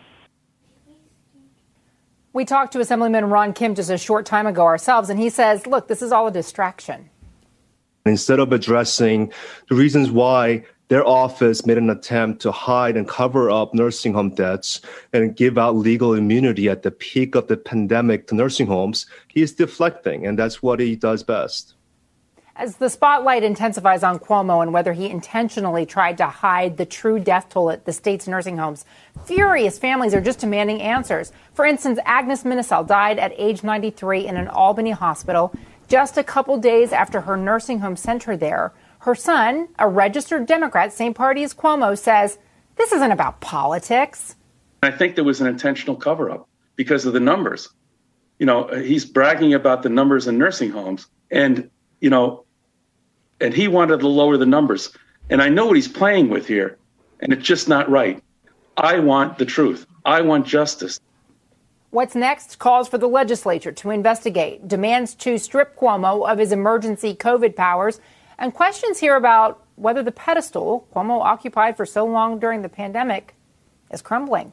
We talked to Assemblyman Ron Kim just a short time ago ourselves, and he says, look, this is all a distraction. Instead of addressing the reasons why their office made an attempt to hide and cover up nursing home deaths and give out legal immunity at the peak of the pandemic to nursing homes, he is deflecting, and that's what he does best. As the spotlight intensifies on Cuomo and whether he intentionally tried to hide the true death toll at the state's nursing homes, furious families are just demanding answers. For instance, Agnes Minisell died at age ninety-three in an Albany hospital just a couple days after her nursing home sent her there. Her son, a registered Democrat, same party as Cuomo, says this isn't about politics. I think there was an intentional cover-up because of the numbers. You know, he's bragging about the numbers in nursing homes, and, you know, and he wanted to lower the numbers. And I know what he's playing with here, and it's just not right. I want the truth. I want justice. What's next? Calls for the legislature to investigate, demands to strip Cuomo of his emergency COVID powers, and questions here about whether the pedestal Cuomo occupied for so long during the pandemic is crumbling.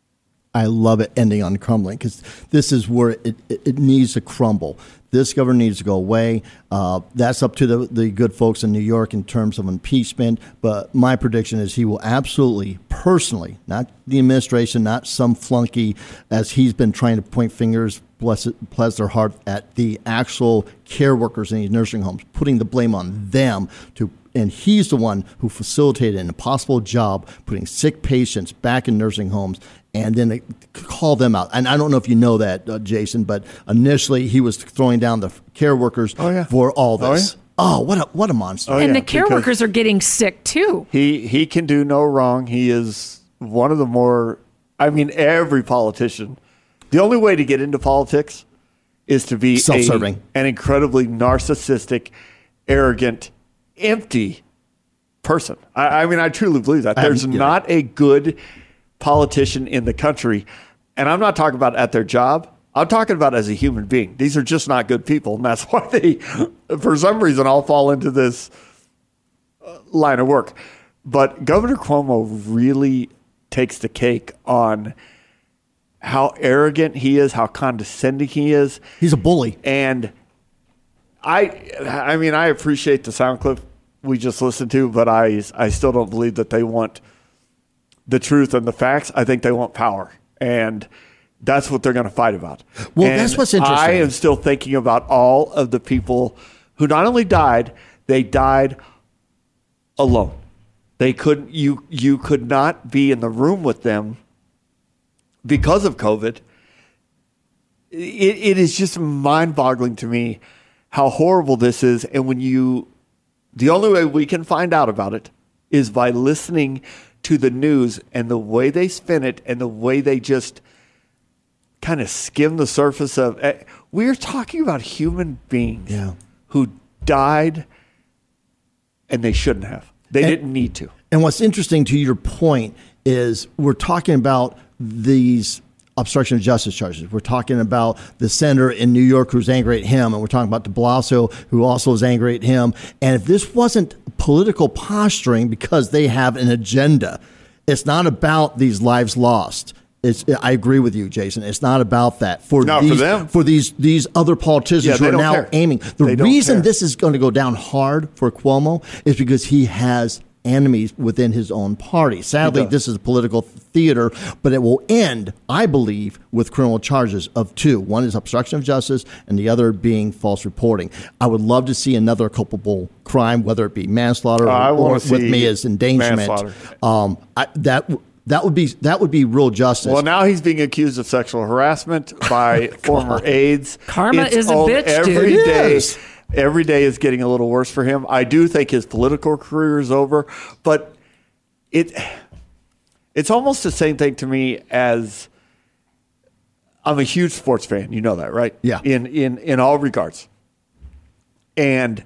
I love it ending on crumbling because this is where it, it, it needs to crumble. This governor needs to go away. Uh, that's up to the, the good folks in New York in terms of impeachment. But my prediction is he will absolutely, personally, not the administration, not some flunky, as he's been trying to point fingers, bless, it, bless their heart, at the actual care workers in these nursing homes, putting the blame on them to. And he's the one who facilitated an impossible job putting sick patients back in nursing homes and then call them out. And I don't know if you know that, uh, Jason, but initially he was throwing down the care workers oh, yeah. for all this. Oh, yeah. oh, what a what a monster. Oh, and yeah, the care workers are getting sick, too. He, he can do no wrong. He is one of the more, I mean, every politician. The only way to get into politics is to be self-serving, a, an incredibly narcissistic, arrogant, empty person. I, I mean, I truly believe that. There's yeah. not a good politician in the country, and I'm not talking about at their job. I'm talking about as a human being. These are just not good people, and that's why they, for some reason, all fall into this line of work. But Governor Cuomo really takes the cake on how arrogant he is, how condescending he is. He's a bully. And I I mean, I appreciate the sound clip we just listened to, but I, I still don't believe that they want the truth and the facts. I think they want power. And that's what they're going to fight about. Well, and that's what's interesting. I am still thinking about all of the people who not only died, they died alone. They couldn't, you, you could not be in the room with them because of COVID. It, it is just mind-boggling to me how horrible this is. And when you, the only way we can find out about it is by listening to the news and the way they spin it and the way they just kind of skim the surface of it. We're talking about human beings yeah. who died and they shouldn't have. They and, didn't need to. And what's interesting to your point is we're talking about these obstruction of justice charges. We're talking about the senator in New York who's angry at him, and we're talking about de Blasio who also is angry at him. And if this wasn't political posturing because they have an agenda, it's not about these lives lost. It's, I agree with you, Jason. It's not about that. For no, these, for them. For these these other politicians yeah, who are now care. aiming. The they reason this is going to go down hard for Cuomo is because he has enemies within his own party. Sadly, this is a political theater, but it will end, I believe, with criminal charges of two. One is obstruction of justice, and the other being false reporting. I would love to see another culpable crime, whether it be manslaughter uh, or, or with me as endangerment. Um, I, that that would be that would be real justice. Well, now he's being accused of sexual harassment by former aides. Karma it's is a bitch, every dude. Day, yes. Every day is getting a little worse for him. I do think his political career is over, but it it's almost the same thing to me as I'm a huge sports fan. You know that, right? Yeah. In in in all regards. And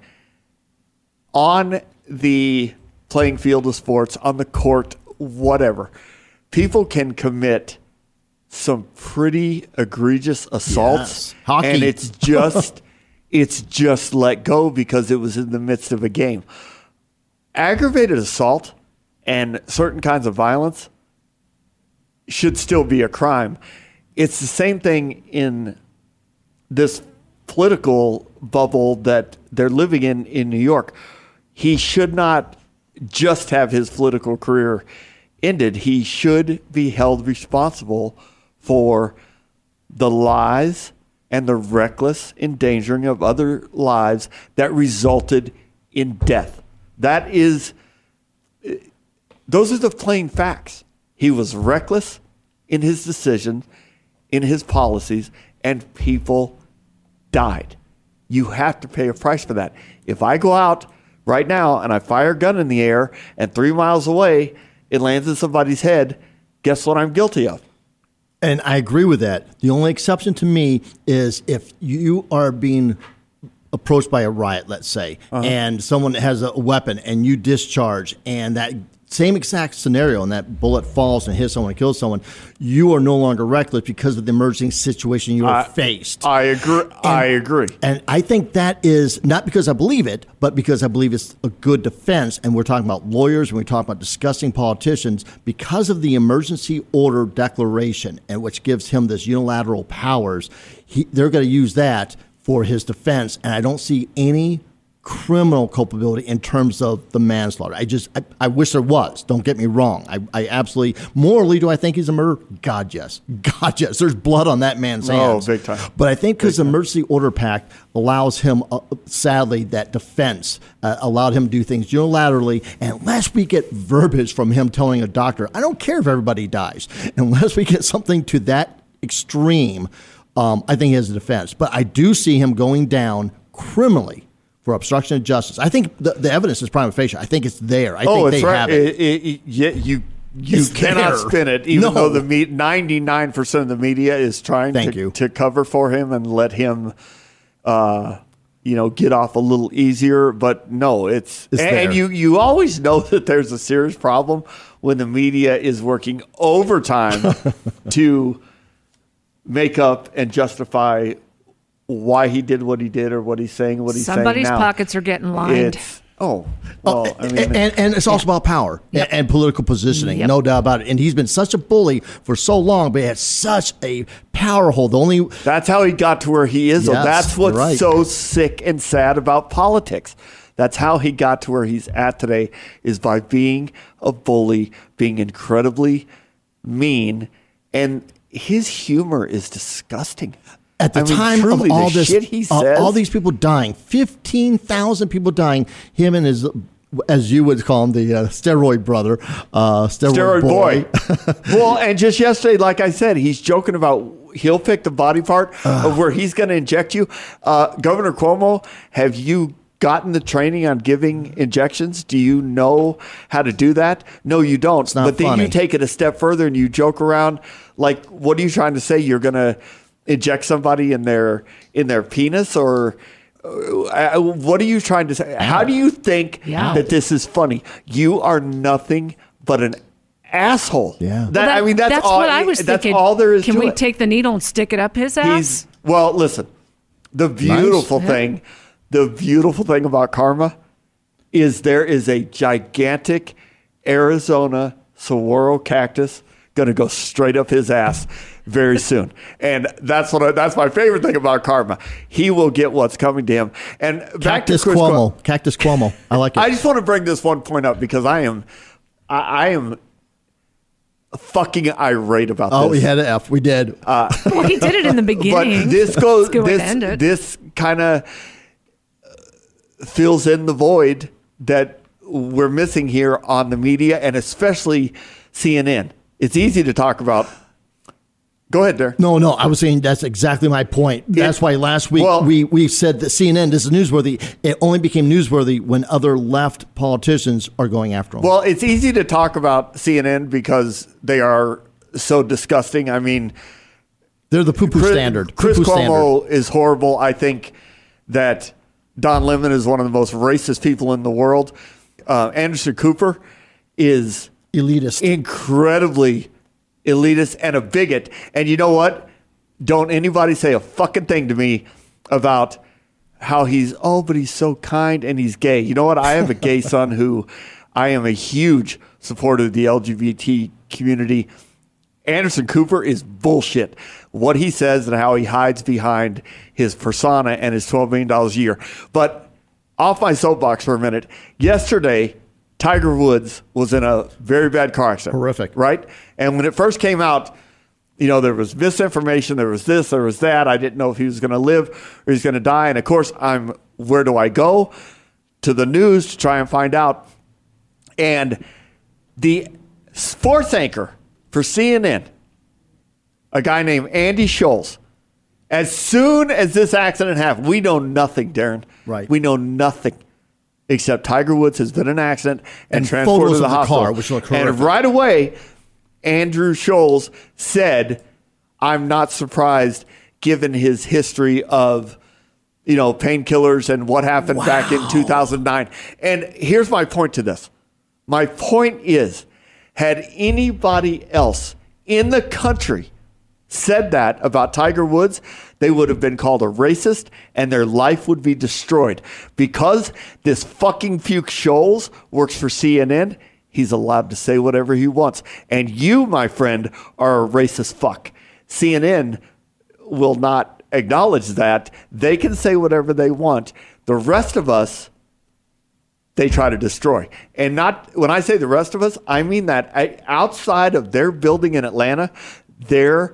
on the playing field of sports, on the court, whatever, people can commit some pretty egregious assaults. Yes. Hockey. And it's just it's just let go because it was in the midst of a game. Aggravated assault and certain kinds of violence should still be a crime. It's the same thing in this political bubble that they're living in in New York. He should not just have his political career ended. He should be held responsible for the lies and the reckless endangering of other lives that resulted in death. That is, those are the plain facts. He was reckless in his decisions, in his policies, and people died. You have to pay a price for that. If I go out right now and I fire a gun in the air and three miles away it lands in somebody's head, guess what I'm guilty of? And I agree with that. The only exception to me is if you are being approached by a riot, let's say, uh-huh. and someone has a weapon and you discharge, and that same exact scenario and that bullet falls and hits someone and kills someone, you are no longer reckless because of the emerging situation you are I, faced. I agree. And, I agree. And I think that is not because I believe it, but because I believe it's a good defense. And we're talking about lawyers and we're talking about discussing politicians because of the emergency order declaration, and which gives him this unilateral powers. He, they're going to use that for his defense. And I don't see any criminal culpability in terms of the manslaughter. I just, I, I wish there was. Don't get me wrong. I, I absolutely, morally, do I think he's a murderer? God, yes. God, yes. There's blood on that man's hands. Oh, big time. But I think because the Emergency Order Pact allows him, uh, sadly, that defense uh, allowed him to do things unilaterally. And unless we get verbiage from him telling a doctor, I don't care if everybody dies, unless we get something to that extreme, um, I think he has a defense. But I do see him going down criminally for obstruction of justice. I think the, the evidence is prima facie. I think it's there. I oh, think it's they right. have it. it, it, it yeah, you you It's cannot there. spin it, even No. though the me- ninety-nine percent of the media is trying Thank to, you. to cover for him and let him, uh, you know, get off a little easier. But no, it's, It's and, there. and you you always know that there's a serious problem when the media is working overtime to make up and justify why he did what he did or what he's saying, what he's Somebody's saying now. pockets are getting lined. It's, oh, well, Oh, I mean, and, and, and it's also about power Yep. and, and political positioning, Yep. no doubt about it. And he's been such a bully for so long, but he had such a power hold. The only that's how he got to where he is. So Yes, that's what's you're right. so sick and sad about politics. That's how he got to where he's at today, is by being a bully, being incredibly mean, and his humor is disgusting. At the I mean, time truly, of all the this, shit he uh, says, all these people dying, fifteen thousand people dying, him and his, as you would call him, the uh, steroid brother, uh, steroid, steroid boy. Well, and just yesterday, like I said, he's joking about he'll pick the body part of where he's going to inject you. Uh, Governor Cuomo, have you gotten the training on giving injections? Do you know how to do that? No, you don't. not But then funny. you take it a step further and you joke around. Like, what are you trying to say? You're going to inject somebody in their in their penis, or uh, what are you trying to say? How do you think Yeah. that this is funny? You are nothing but an asshole. Yeah. That, Well, that- I mean, that's, all. what I was that's thinking. all there is Can to we it. take the needle and stick it up his ass? He's well. Listen, the beautiful Nice. thing, the beautiful thing about karma, is there is a gigantic Arizona saguaro cactus going to go straight up his ass very soon, and that's what I, that's my favorite thing about karma. He will get what's coming to him. And back Cactus to Chris Cuomo. Cuomo. Cactus Cuomo. I like it. I just want to bring this one point up because I am, I, I am fucking irate about oh, this. we had an F. We did. Uh, well, he did it in the beginning. But this goes. That's a good way to This end it. this kind of fills in the void that we're missing here on the media, and especially C N N. It's easy to talk about. Go ahead, there. No, no, I was saying that's exactly my point. That's It- why last week well- we, we said that C N N, this is newsworthy. It only became newsworthy when other left politicians are going after them. Well, it's easy to talk about C N N because they are so disgusting. I mean, they're the poo-poo Chris, standard. Chris Poo-poo Cuomo standard. is horrible. I think that Don Lemon is one of the most racist people in the world. Uh, Anderson Cooper is elitist, incredibly elitist, and a bigot. And you know what? Don't anybody say a fucking thing to me about how he's, oh, but he's so kind and he's gay. You know what? I have a gay son who I am a huge supporter of the L G B T community. Anderson Cooper is bullshit. What he says and how he hides behind his persona and his twelve million dollars a year. But off my soapbox for a minute. Yesterday, Tiger Woods was in a very bad car accident. Horrific. Right? And when it first came out, you know, there was misinformation, there was this, there was that. I didn't know if he was going to live or he's going to die. And of course, I'm, where do I go? To the news to try and find out. And the sports anchor for C N N, a guy named Andy Scholes, as soon as this accident happened, we know nothing, Darren. Right. We know nothing except Tiger Woods has been in an accident and, And transported photos to the of the hospital. car, which look and horrific. right away, Andrew Scholes said, I'm not surprised given his history of, you know, painkillers and what happened Wow. back in two thousand nine. And here's my point to this. My point is, had anybody else in the country said that about Tiger Woods, they would have been called a racist and their life would be destroyed. Because this fucking puke Scholes works for C N N, he's allowed to say whatever he wants. And you, my friend, are a racist fuck. C N N will not acknowledge that. They can say whatever they want. The rest of us, they try to destroy. And not when I say the rest of us, I mean that outside of their building in Atlanta, their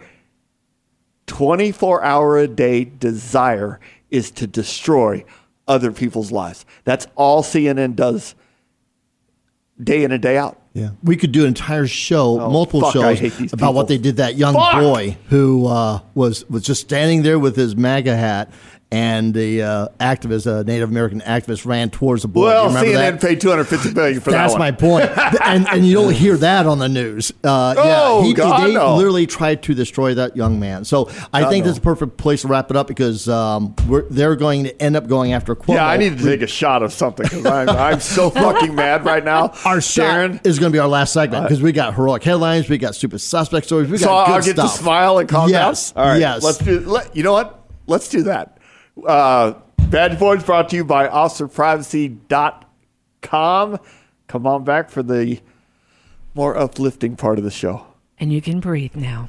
twenty-four hour a day desire is to destroy other people's lives. That's all C N N does day in and day out. Yeah, we could do an entire show, Oh, multiple fuck, I shows hate these about people. what they did. That young Fuck! boy who uh, was was just standing there with his MAGA hat, and the uh, activist, a Native American activist, ran towards the boy. Do you Well, remember C N N that? paid two hundred fifty billion dollars for That's that one. my point, and and you don't hear that on the news. Uh, Oh, yeah, he, God, they no. literally tried to destroy that young man. So I God, think no. that's a perfect place to wrap it up because um, we're, they're going to end up going after Cuomo. Yeah, I need to take a shot of something because I'm, I'm so fucking mad right now. Our shot Darren, is going to be our last segment because we got heroic headlines, we got stupid suspect stories, we so got good I'll get stuff. to smile and calm yes, down? All right, yes. let's do. Let, you know what? Let's do that. Uh, Bad Boys brought to you by officer privacy dot com. Come on back for the more uplifting part of the show. And you can breathe now.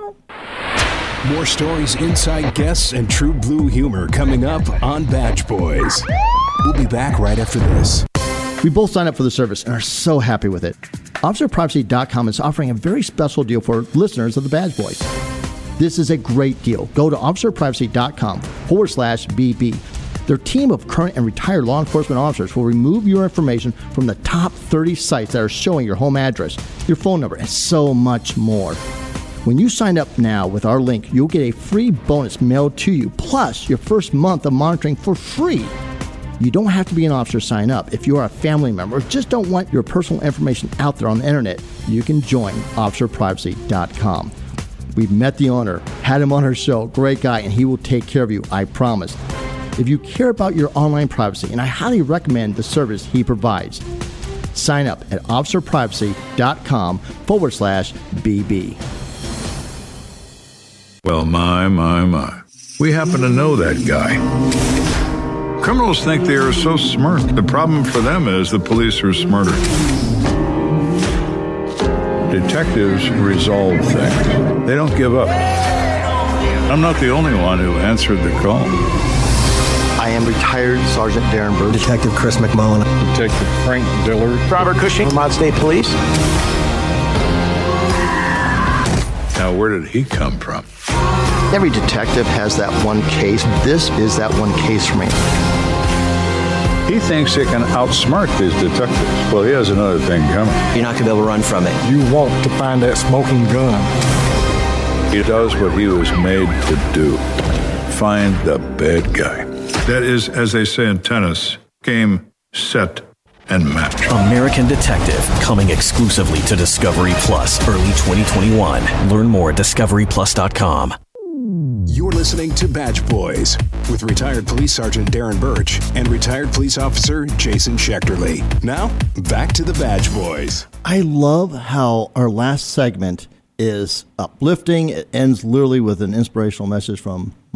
More stories, inside guests, and true blue humor coming up on Badge Boys. We'll be back right after this. We both signed up for the service and are so happy with it. officer privacy dot com is offering a very special deal for listeners of the Badge Boys. This is a great deal. Go to officer privacy dot com forward slash B B. Their team of current and retired law enforcement officers will remove your information from the top thirty sites that are showing your home address, your phone number, and so much more. When you sign up now with our link, you'll get a free bonus mailed to you, plus your first month of monitoring for free. You don't have to be an officer to sign up. If you are a family member or just don't want your personal information out there on the internet, you can join officer privacy dot com. We've met the owner, had him on our show, great guy, and he will take care of you, I promise. If you care about your online privacy, and I highly recommend the service he provides, sign up at officer privacy dot com forward slash B B. Well, my, my, my. We happen to know that guy. Criminals think they are so smart. The problem for them is the police are smarter. Detectives resolve things. They don't give up. I'm not the only one who answered the call. I am retired Sergeant Darren Birch. Detective Chris McMullen. Detective Frank Dillard. Robert Cushing. Vermont State Police. Now, where did he come from? Every detective has that one case. This is that one case for me. He thinks he can outsmart these detectives. Well, he has another thing coming. You're not going to be able to run from it. You want to find that smoking gun. He does what he was made to do. Find the bad guy. That is, as they say in tennis, game, set, and match. American Detective, coming exclusively to Discovery Plus early twenty twenty-one. Learn more at discovery plus dot com. You're listening to Badge Boys with retired police sergeant Darren Birch and retired police officer Jason Schechterly. Now, back to the Badge Boys. I love how our last segment is uplifting. It ends literally with an inspirational message from my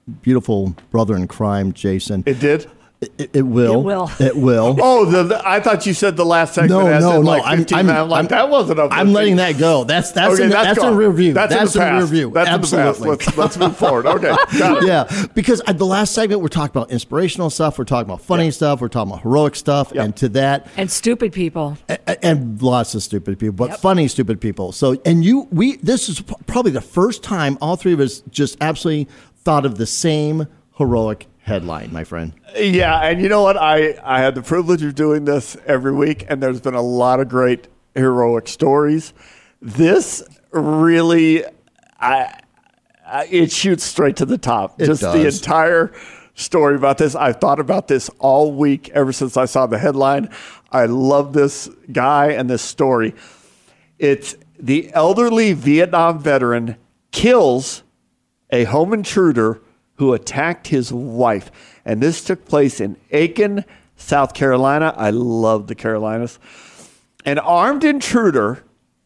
beautiful brother in crime, Jason. It did? It, it will. It will. It will. Oh, the, the, I thought you said the last segment. No, as no, in no. Like I'm, fifteen, I'm, I'm like, I'm, that wasn't up. I'm letting that go. That's that's okay, in, that's, that's gone. in review. That's, that's in, the in past. review. That's Absolutely. in the past. Let's, let's move forward. Okay. Got it. Yeah, because at the last segment we're talking about inspirational stuff. We're talking about funny yeah. stuff. We're talking about heroic stuff, yep. and to that, and stupid people, and, and lots of stupid people, but yep. funny stupid people. So, and you, we, this is probably the first time all three of us just absolutely thought of the same heroic headline, my friend. Yeah, and you know what? I, I had the privilege of doing this every week, and there's been a lot of great heroic stories. This really, I, I it shoots straight to the top. It Just does. the entire story about this. I've thought about this all week ever since I saw the headline. I love this guy and this story. It's the elderly Vietnam veteran kills a home intruder who attacked his wife. And this took place in Aiken, South Carolina. I love the Carolinas. An armed intruder,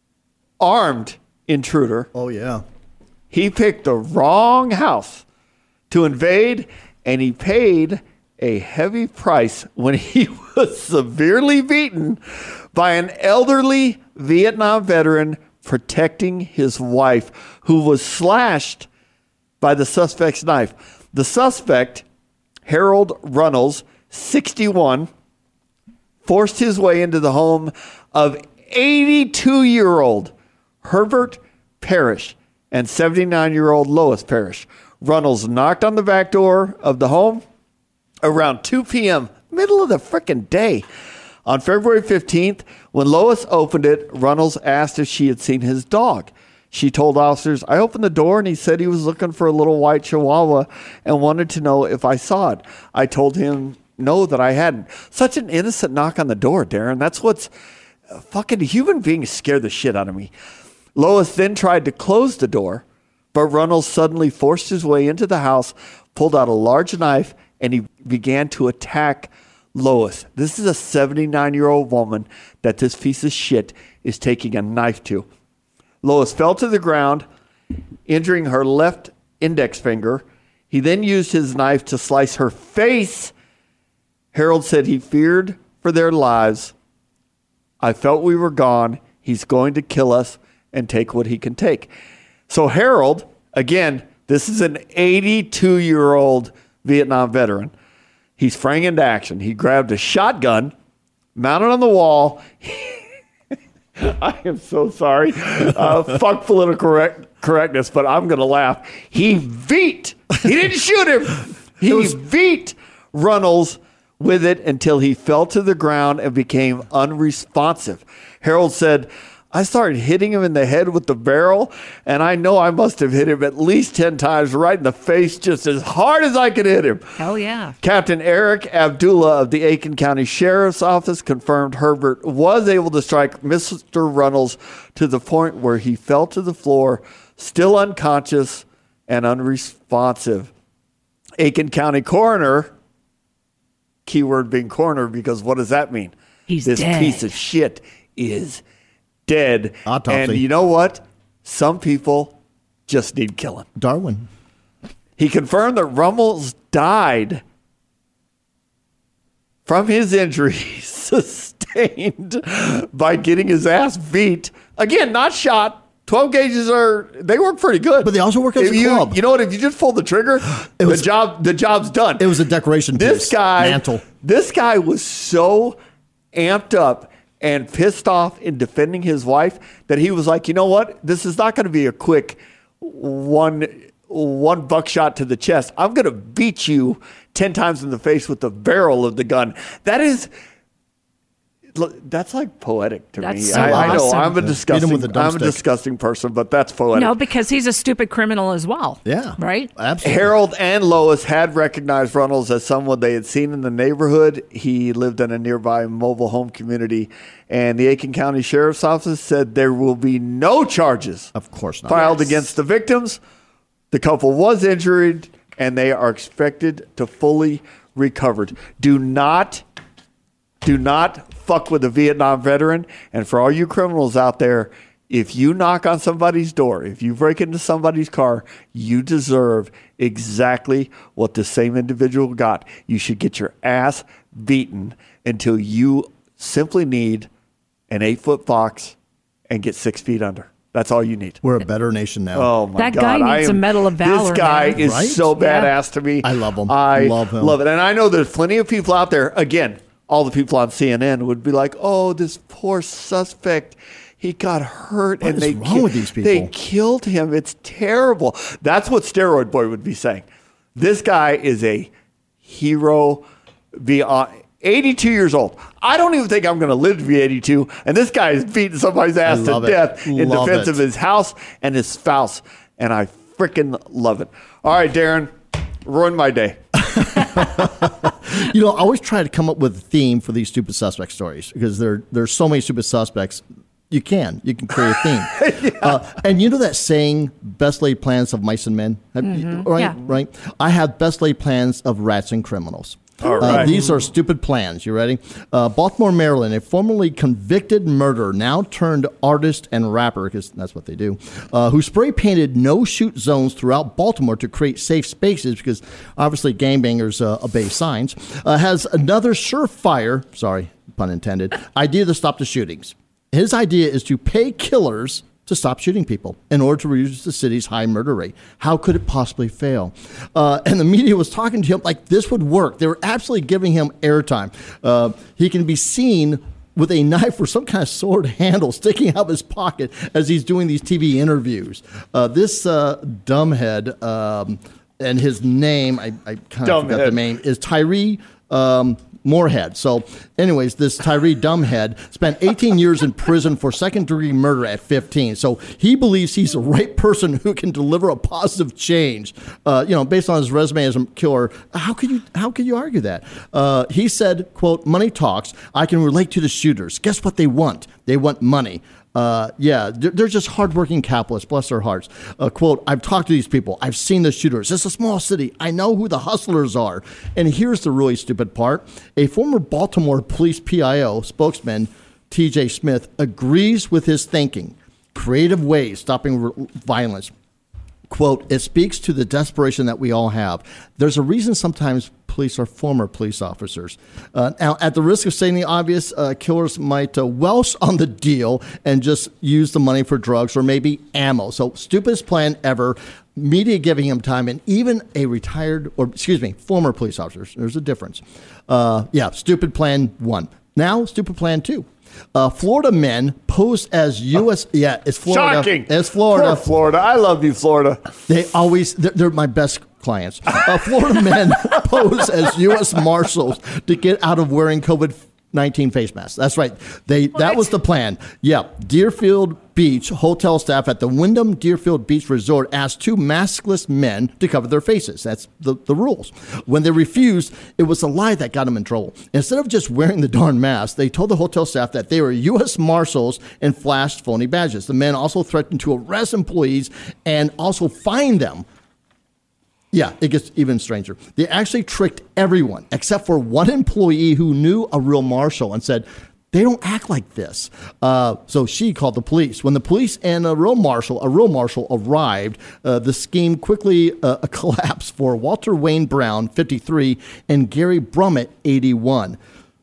armed intruder. Oh, yeah. He picked the wrong house to invade, and he paid a heavy price when he was severely beaten by an elderly Vietnam veteran protecting his wife, who was slashed by the suspect's knife. The suspect, Harold Runnels, sixty-one, forced his way into the home of eighty-two-year-old Herbert Parrish and seventy-nine-year-old Lois Parrish. Runnels knocked on the back door of the home around two p.m., middle of the frickin' day. On February fifteenth, when Lois opened it, Runnels asked if she had seen his dog. She told officers, I opened the door and he said he was looking for a little white chihuahua and wanted to know if I saw it. I told him no, that I hadn't. Such an innocent knock on the door, Darren. That's what's uh, fucking human beings scare the shit out of me. Lois then tried to close the door, but Runnels suddenly forced his way into the house, pulled out a large knife, and he began to attack Lois. This is a seventy-nine-year-old woman that this piece of shit is taking a knife to. Lois fell to the ground, injuring her left index finger. He then used his knife to slice her face. Harold said he feared for their lives. I felt we were gone. He's going to kill us and take what he can take. So Harold, again, this is an eighty-two-year-old Vietnam veteran. He sprang into action. He grabbed a shotgun, mounted on the wall. I am so sorry. Uh, fuck political correct, correctness, but I'm going to laugh. He beat. He didn't shoot him. He was, beat Runnels with it until he fell to the ground and became unresponsive. Harold said, I started hitting him in the head with the barrel, and I know I must have hit him at least ten times right in the face, just as hard as I could hit him. Hell yeah. Captain Eric Abdullah of the Aiken County Sheriff's Office confirmed Herbert was able to strike Mister Runnels to the point where he fell to the floor, still unconscious and unresponsive. Aiken County Coroner, keyword being coroner, because what does that mean? He's this dead. piece of shit is dead. Autopsy. And you know what? Some people just need killing. Darwin. He confirmed that Runnels died from his injuries sustained by getting his ass beat. Again, not shot. twelve gauges are, they work pretty good. But they also work as if a you, club. You know what? If you just pull the trigger, It was- the job, the job's done. It was a decoration This piece. guy, Mantle. this guy was so amped up and pissed off in defending his wife that he was like, you know what? This is not going to be a quick one one buckshot to the chest. I'm going to beat you ten times in the face with the barrel of the gun. That is, that's like poetic to That's me. so I, I know awesome. I'm a Beat him disgusting, with a I'm a dumpstick. disgusting person, but that's poetic. No, because he's a stupid criminal as well. Yeah. Right? Absolutely. Harold and Lois had recognized Runnels as someone they had seen in the neighborhood. He lived in a nearby mobile home community, and the Aiken County Sheriff's Office said there will be no charges Of course not. filed Yes. against the victims. The couple was injured, and they are expected to fully recover. Do not, do not fuck with a Vietnam veteran. And for all you criminals out there, if you knock on somebody's door, if you break into somebody's car, you deserve exactly what the same individual got. You should get your ass beaten until you simply need an eight-foot box and get six feet under. That's all you need. We're a better nation now. Oh, my that God. guy I needs am, a Medal of Valor. This guy man. is Right? so badass Yeah. to me. I love him. I love him. love it. And I know there's plenty of people out there, again, all the people on C N N would be like, oh, this poor suspect, he got hurt. What and is they wrong ki- with these people? They killed him. It's terrible. That's what Steroid Boy would be saying. This guy is a hero beyond... eighty-two years old. I don't even think I'm going to live to be eighty-two. And this guy is beating somebody's ass I to love it. death in Love defense it. of his house and his spouse. And I freaking love it. All right, Darren, ruined my day. You know, I always try to come up with a theme for these stupid suspect stories because there there's so many stupid suspects. You can. You can create a theme. yeah. uh, and you know that saying, best laid plans of mice and men? Have you- Mhm. Right? Yeah. Right? I have best laid plans of rats and criminals. All Uh, right. these are stupid plans. You ready? Uh, Baltimore, Maryland, a formerly convicted murderer, now turned artist and rapper, because that's what they do, uh, who spray painted no-shoot zones throughout Baltimore to create safe spaces, because obviously gangbangers uh, obey signs, uh, has another surefire, sorry, pun intended, idea to stop the shootings. His idea is to pay killers to stop shooting people in order to reduce the city's high murder rate. How could it possibly fail? Uh, and the media was talking to him like this would work. They were absolutely giving him airtime. Uh, he can be seen with a knife or some kind of sword handle sticking out of his pocket as he's doing these T V interviews. Uh, this uh, dumbhead, um, and his name, I, I kind of forgot the name, is Tyree um, Moorhead. So anyways, this Tyree Dumbhead spent eighteen years in prison for second-degree murder at fifteen. So he believes he's the right person who can deliver a positive change. Uh, you know, based on his resume as a killer, how could you how could you argue that? Uh, he said, quote, money talks. I can relate to the shooters. Guess what they want? They want money. Uh, yeah, they're, they're just hardworking capitalists, bless their hearts. Uh, quote, I've talked to these people. I've seen the shooters. It's a small city. I know who the hustlers are. And here's the really stupid part. A former Baltimore police P I O spokesman, T J Smith, agrees with his thinking. Creative ways stopping r- violence. Quote, it speaks to the desperation that we all have. There's a reason sometimes police are former police officers. Uh, now, at the risk of saying the obvious, uh, killers might uh, welsh on the deal and just use the money for drugs or maybe ammo. So, stupidest plan ever. Media giving him time, and even a retired, or excuse me, former police officers. There's a difference. Uh, yeah, stupid plan one. Now, stupid plan two. Uh, Florida men pose as U S Yeah, it's Florida. Shocking. It's Florida. Poor Florida. I love you, Florida. They always, they're, they're my best clients. Uh, Florida men pose as U S Marshals to get out of wearing COVID nineteen face masks. That's right. They That was the plan. Yeah. Deerfield Beach hotel staff at the Wyndham Deerfield Beach Resort asked two maskless men to cover their faces. That's the, the rules. When they refused, it was a lie that got them in trouble. Instead of just wearing the darn mask, they told the hotel staff that they were U S Marshals and flashed phony badges. The men also threatened to arrest employees and also fine them. Yeah, it gets even stranger. They actually tricked everyone except for one employee who knew a real marshal and said, they don't act like this. Uh, so she called the police. When the police and a real marshal, a real marshal arrived, uh, the scheme quickly uh, collapsed for Walter Wayne Brown, fifty-three, and Gary Brummett, eighty-one.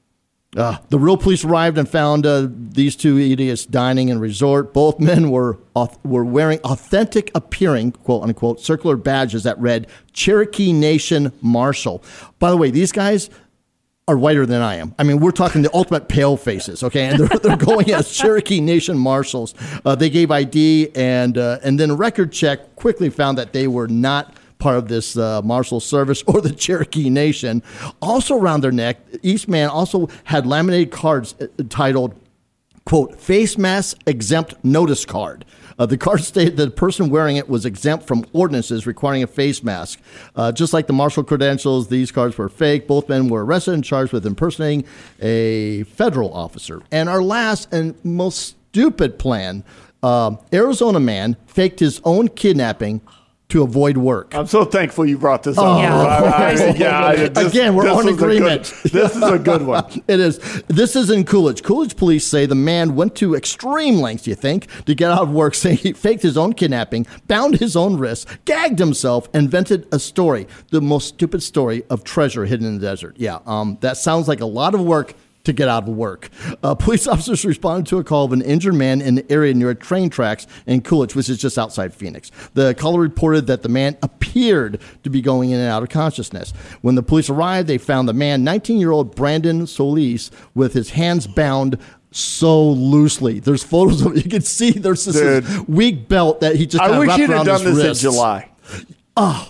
Uh, the real police arrived and found uh, these two idiots dining in a resort. Both men were were wearing authentic appearing, quote unquote, circular badges that read Cherokee Nation Marshal. By the way, these guys are whiter than I am. I mean, we're talking the ultimate pale faces, okay? And they're, they're going as Cherokee Nation Marshals. Uh, they gave I D, and uh, and then a record check quickly found that they were not part of this uh, Marshal Service or the Cherokee Nation. Also around their neck, each man also had laminated cards titled, quote, face mask exempt notice card. Uh, the card stated that the person wearing it was exempt from ordinances requiring a face mask. Uh, just like the marshal credentials, these cards were fake. Both men were arrested and charged with impersonating a federal officer. And our last and most stupid plan, uh, Arizona man faked his own kidnapping to avoid work. I'm so thankful you brought this Oh, up. yeah. I- I- yeah, I- this- Again, we're this on is a good- agreement. This is a good one. It is. This is in Coolidge. Coolidge police say the man went to extreme lengths, you think, to get out of work, saying he faked his own kidnapping, bound his own wrists, gagged himself, invented a story, the most stupid story of treasure hidden in the desert. Yeah, um, that sounds like a lot of work to get out of work. Uh, police officers responded to a call of an injured man in the area near train tracks in Coolidge, which is just outside Phoenix. The caller reported that the man appeared to be going in and out of consciousness. When the police arrived, they found the man, nineteen-year-old Brandon Solis, with his hands bound so loosely. There's photos of it. You can see there's this, this weak belt that he just I kind of wish wrapped you'd have around done his this wrists. in July. Oh,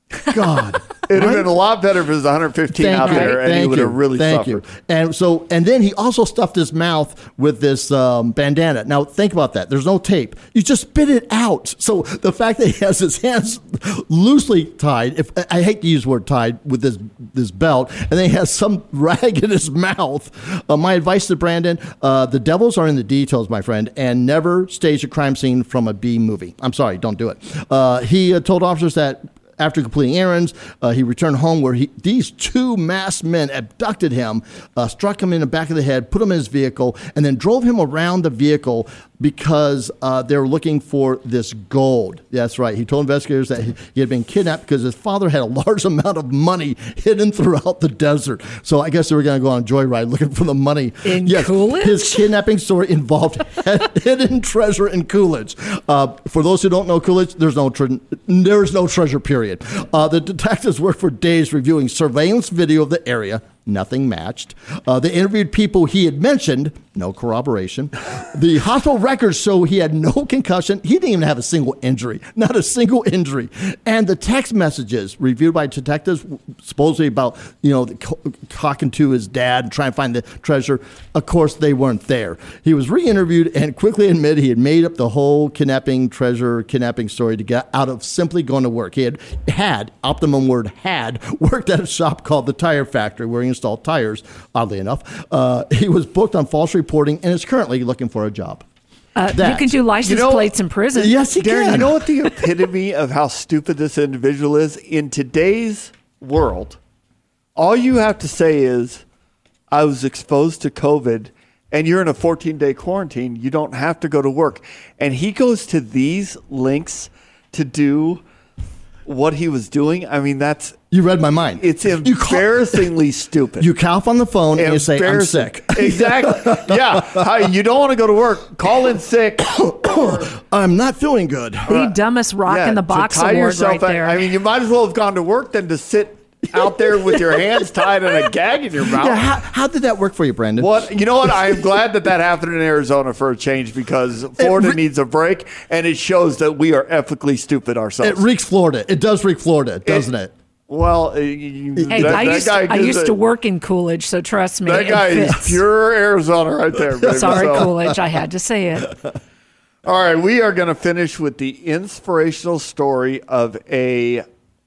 God. It'd have Right? been a lot better if it was one hundred fifteen Thank out you. there, and Thank he would you. have really Thank suffered. you. And so, and then he also stuffed his mouth with this um, bandana. Now, think about that. There's no tape. You just spit it out. So the fact that he has his hands loosely tied, if I hate to use the word tied, with this this belt, and then he has some rag in his mouth. Uh, my advice to Brandon: uh, the devils are in the details, my friend, and never stage a crime scene from a B movie. I'm sorry, don't do it. Uh, he uh, told officers that after completing errands, uh, he returned home where he, these two masked men abducted him, uh, struck him in the back of the head, put him in his vehicle, and then drove him around the vehicle because uh, they were looking for this gold. That's right. He told investigators that he, he had been kidnapped because his father had a large amount of money hidden throughout the desert. So I guess they were going to go on a joyride looking for the money. In yes, Coolidge? His kidnapping story involved hidden treasure in Coolidge. Uh, for those who don't know Coolidge, there's no tre- there's no treasure, period. Uh, the detectives worked for days reviewing surveillance video of the area. Nothing matched. Uh, they interviewed people he had mentioned. No corroboration. The hospital records show he had no concussion. He didn't even have a single injury. Not a single injury. And the text messages reviewed by detectives, supposedly about, you know, talking to his dad and trying to find the treasure. Of course, they weren't there. He was re-interviewed and quickly admitted he had made up the whole kidnapping, treasure, kidnapping story to get out of simply going to work. He had, had optimum word, had, worked at a shop called the Tire Factory where he installed tires, oddly enough. Uh, he was booked on false reporting and is currently looking for a job. Uh, That- you can do license You know- plates in prison. Yes, he Darren, can. you know what the epitome of how stupid this individual is? In today's world, all you have to say is, I was exposed to COVID, and you're in a fourteen-day quarantine. You don't have to go to work. And he goes to these lengths to do what he was doing. I mean, that's... You read my mind. It's embarrassingly stupid. You cough on the phone and you say, I'm Embarrassing. sick. Exactly. Yeah. Hi, you don't want to go to work. Call in sick. I'm not feeling good. The dumbest rock Yeah, in the to box tie award yourself right out- there. I mean, you might as well have gone to work than to sit out there with your hands tied and a gag in your mouth. Yeah, how, how did that work for you, Brandon? What you know? What I am glad that that happened in Arizona for a change because Florida re- needs a break, and it shows that we are ethically stupid ourselves. It reeks Florida. It does reek Florida, doesn't it? Well, uh, you, hey, that, I that used, guy I gives used a- to work in Coolidge, so trust me. That it guy is fits. pure Arizona right there. Baby. Sorry, So- Coolidge. I had to say it. All right, we are going to finish with the inspirational story of a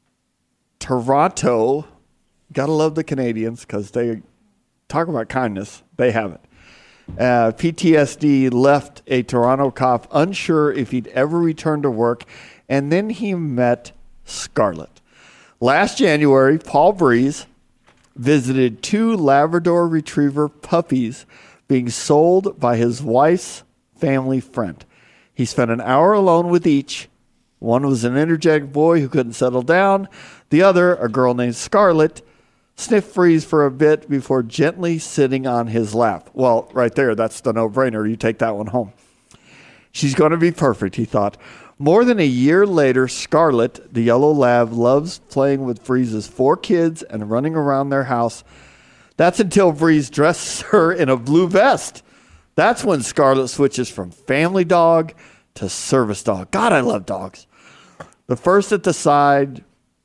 Toronto. Gotta love the Canadians because they talk about kindness. They have it. Uh, P T S D left a Toronto cop unsure if he'd ever return to work, and then he met Scarlett. Last January, Paul Breeze visited two Labrador Retriever puppies being sold by his wife's family friend. He spent an hour alone with each. One was an energetic boy who couldn't settle down. The other, a girl named Scarlett, sniffed Breeze for a bit before gently sitting on his lap. Well, right there, that's the no-brainer. You take that one home. She's going to be perfect, he thought. More than a year later, Scarlett, the yellow lab, loves playing with Breeze's four kids and running around their house. That's until Breeze dresses her in a blue vest. That's when Scarlett switches from family dog to service dog. God, I love dogs. The first at the side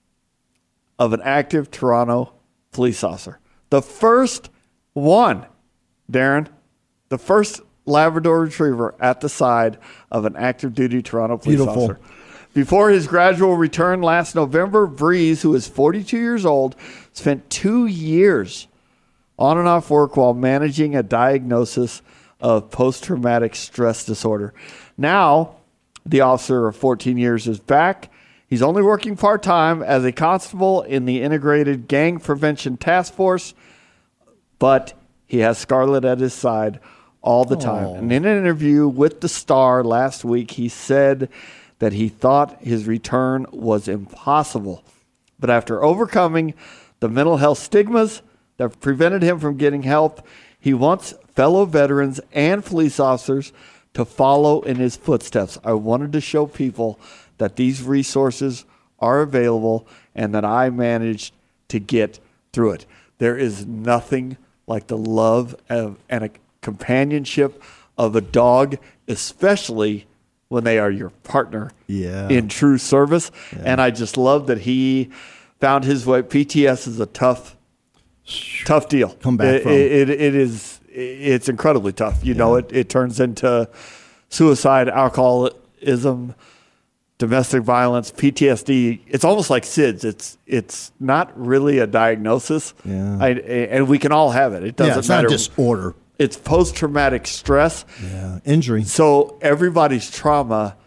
of an active Toronto police officer. The first one, Darren, the first Labrador Retriever at the side of an active duty Toronto police Beautiful. officer. Before his gradual return last November, Breeze, who is forty-two years old, spent two years on and off work while managing a diagnosis of post-traumatic stress disorder. Now, the officer of fourteen years is back He's only working part-time as a constable in the Integrated Gang Prevention Task Force, but he has Scarlett at his side all the time. Aww. And in an interview with the Star last week, he said that he thought his return was impossible. But after overcoming the mental health stigmas that prevented him from getting help, he wants fellow veterans and police officers to follow in his footsteps. I wanted to show people that these resources are available and that I managed to get through it. There is nothing like the love of, and a companionship of a dog, especially when they are your partner yeah. in true service. Yeah. And I just love that he found his way. P T S is a tough, tough deal. Come back it, from. It, it, it is, it's incredibly tough. You yeah. know, it, it turns into suicide, alcoholism, domestic violence, P T S D. It's almost like S I D S. It's it's not really a diagnosis. Yeah. I, and we can all have it. It doesn't yeah, it's matter. Not a disorder. It's post-traumatic stress. Yeah, injury. So everybody's trauma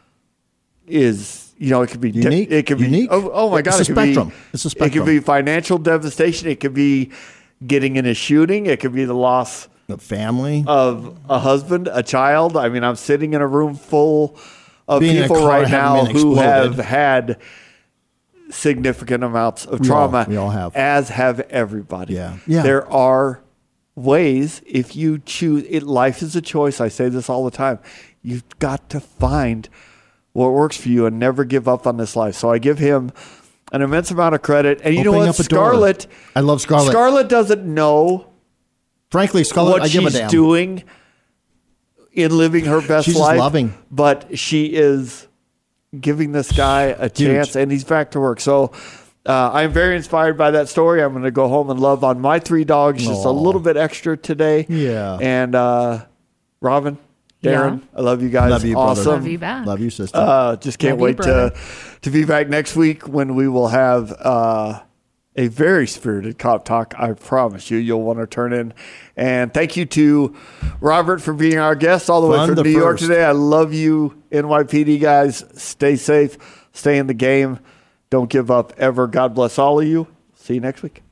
is, you know, it could be unique. It could be unique. Oh, oh my God! It's a it could spectrum. Be, it's a spectrum. It could be financial devastation. It could be getting in a shooting. It could be the loss of family, of a husband, a child. I mean, I'm sitting in a room full of Being people car, right now who exploded. have had significant amounts of we trauma. All, we all have, as have everybody. Yeah, yeah. There are ways if you choose it. Life is a choice. I say this all the time. You've got to find what works for you and never give up on this life. So I give him an immense amount of credit. And you Opening know what, up a Scarlett? Door. I love Scarlett. Scarlett doesn't know. Frankly, Scarlett, what I give she's a damn. doing in living her best she's life. She's loving, but she is giving this guy a chance, Huge. and he's back to work. So. Uh, I'm very inspired by that story. I'm going to go home and love on my three dogs just Aww. a little bit extra today. Yeah. And uh, Robin, Darren, yeah. I love you guys. Love you, awesome. brother. Love you back. Love you, sister. Uh, just can't love wait you, to to be back next week when we will have uh, a very spirited cop talk. I promise you, you'll want to turn in. And thank you to Robert for being our guest all the Fun way from the New York first. today. I love you, N Y P D guys. Stay safe. Stay in the game. Don't give up ever. God bless all of you. See you next week.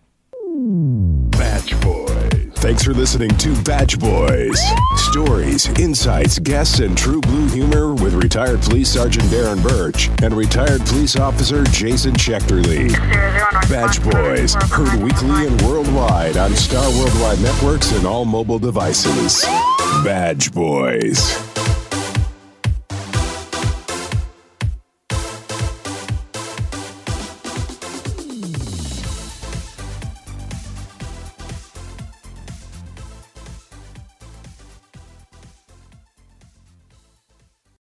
Badge Boys. Thanks for listening to Badge Boys. Stories, insights, guests, and true blue humor with retired Police Sergeant Darren Birch and retired Police Officer Jason Schechterly. Badge Boys. Heard weekly and worldwide on Star Worldwide Networks and all mobile devices. Badge Boys.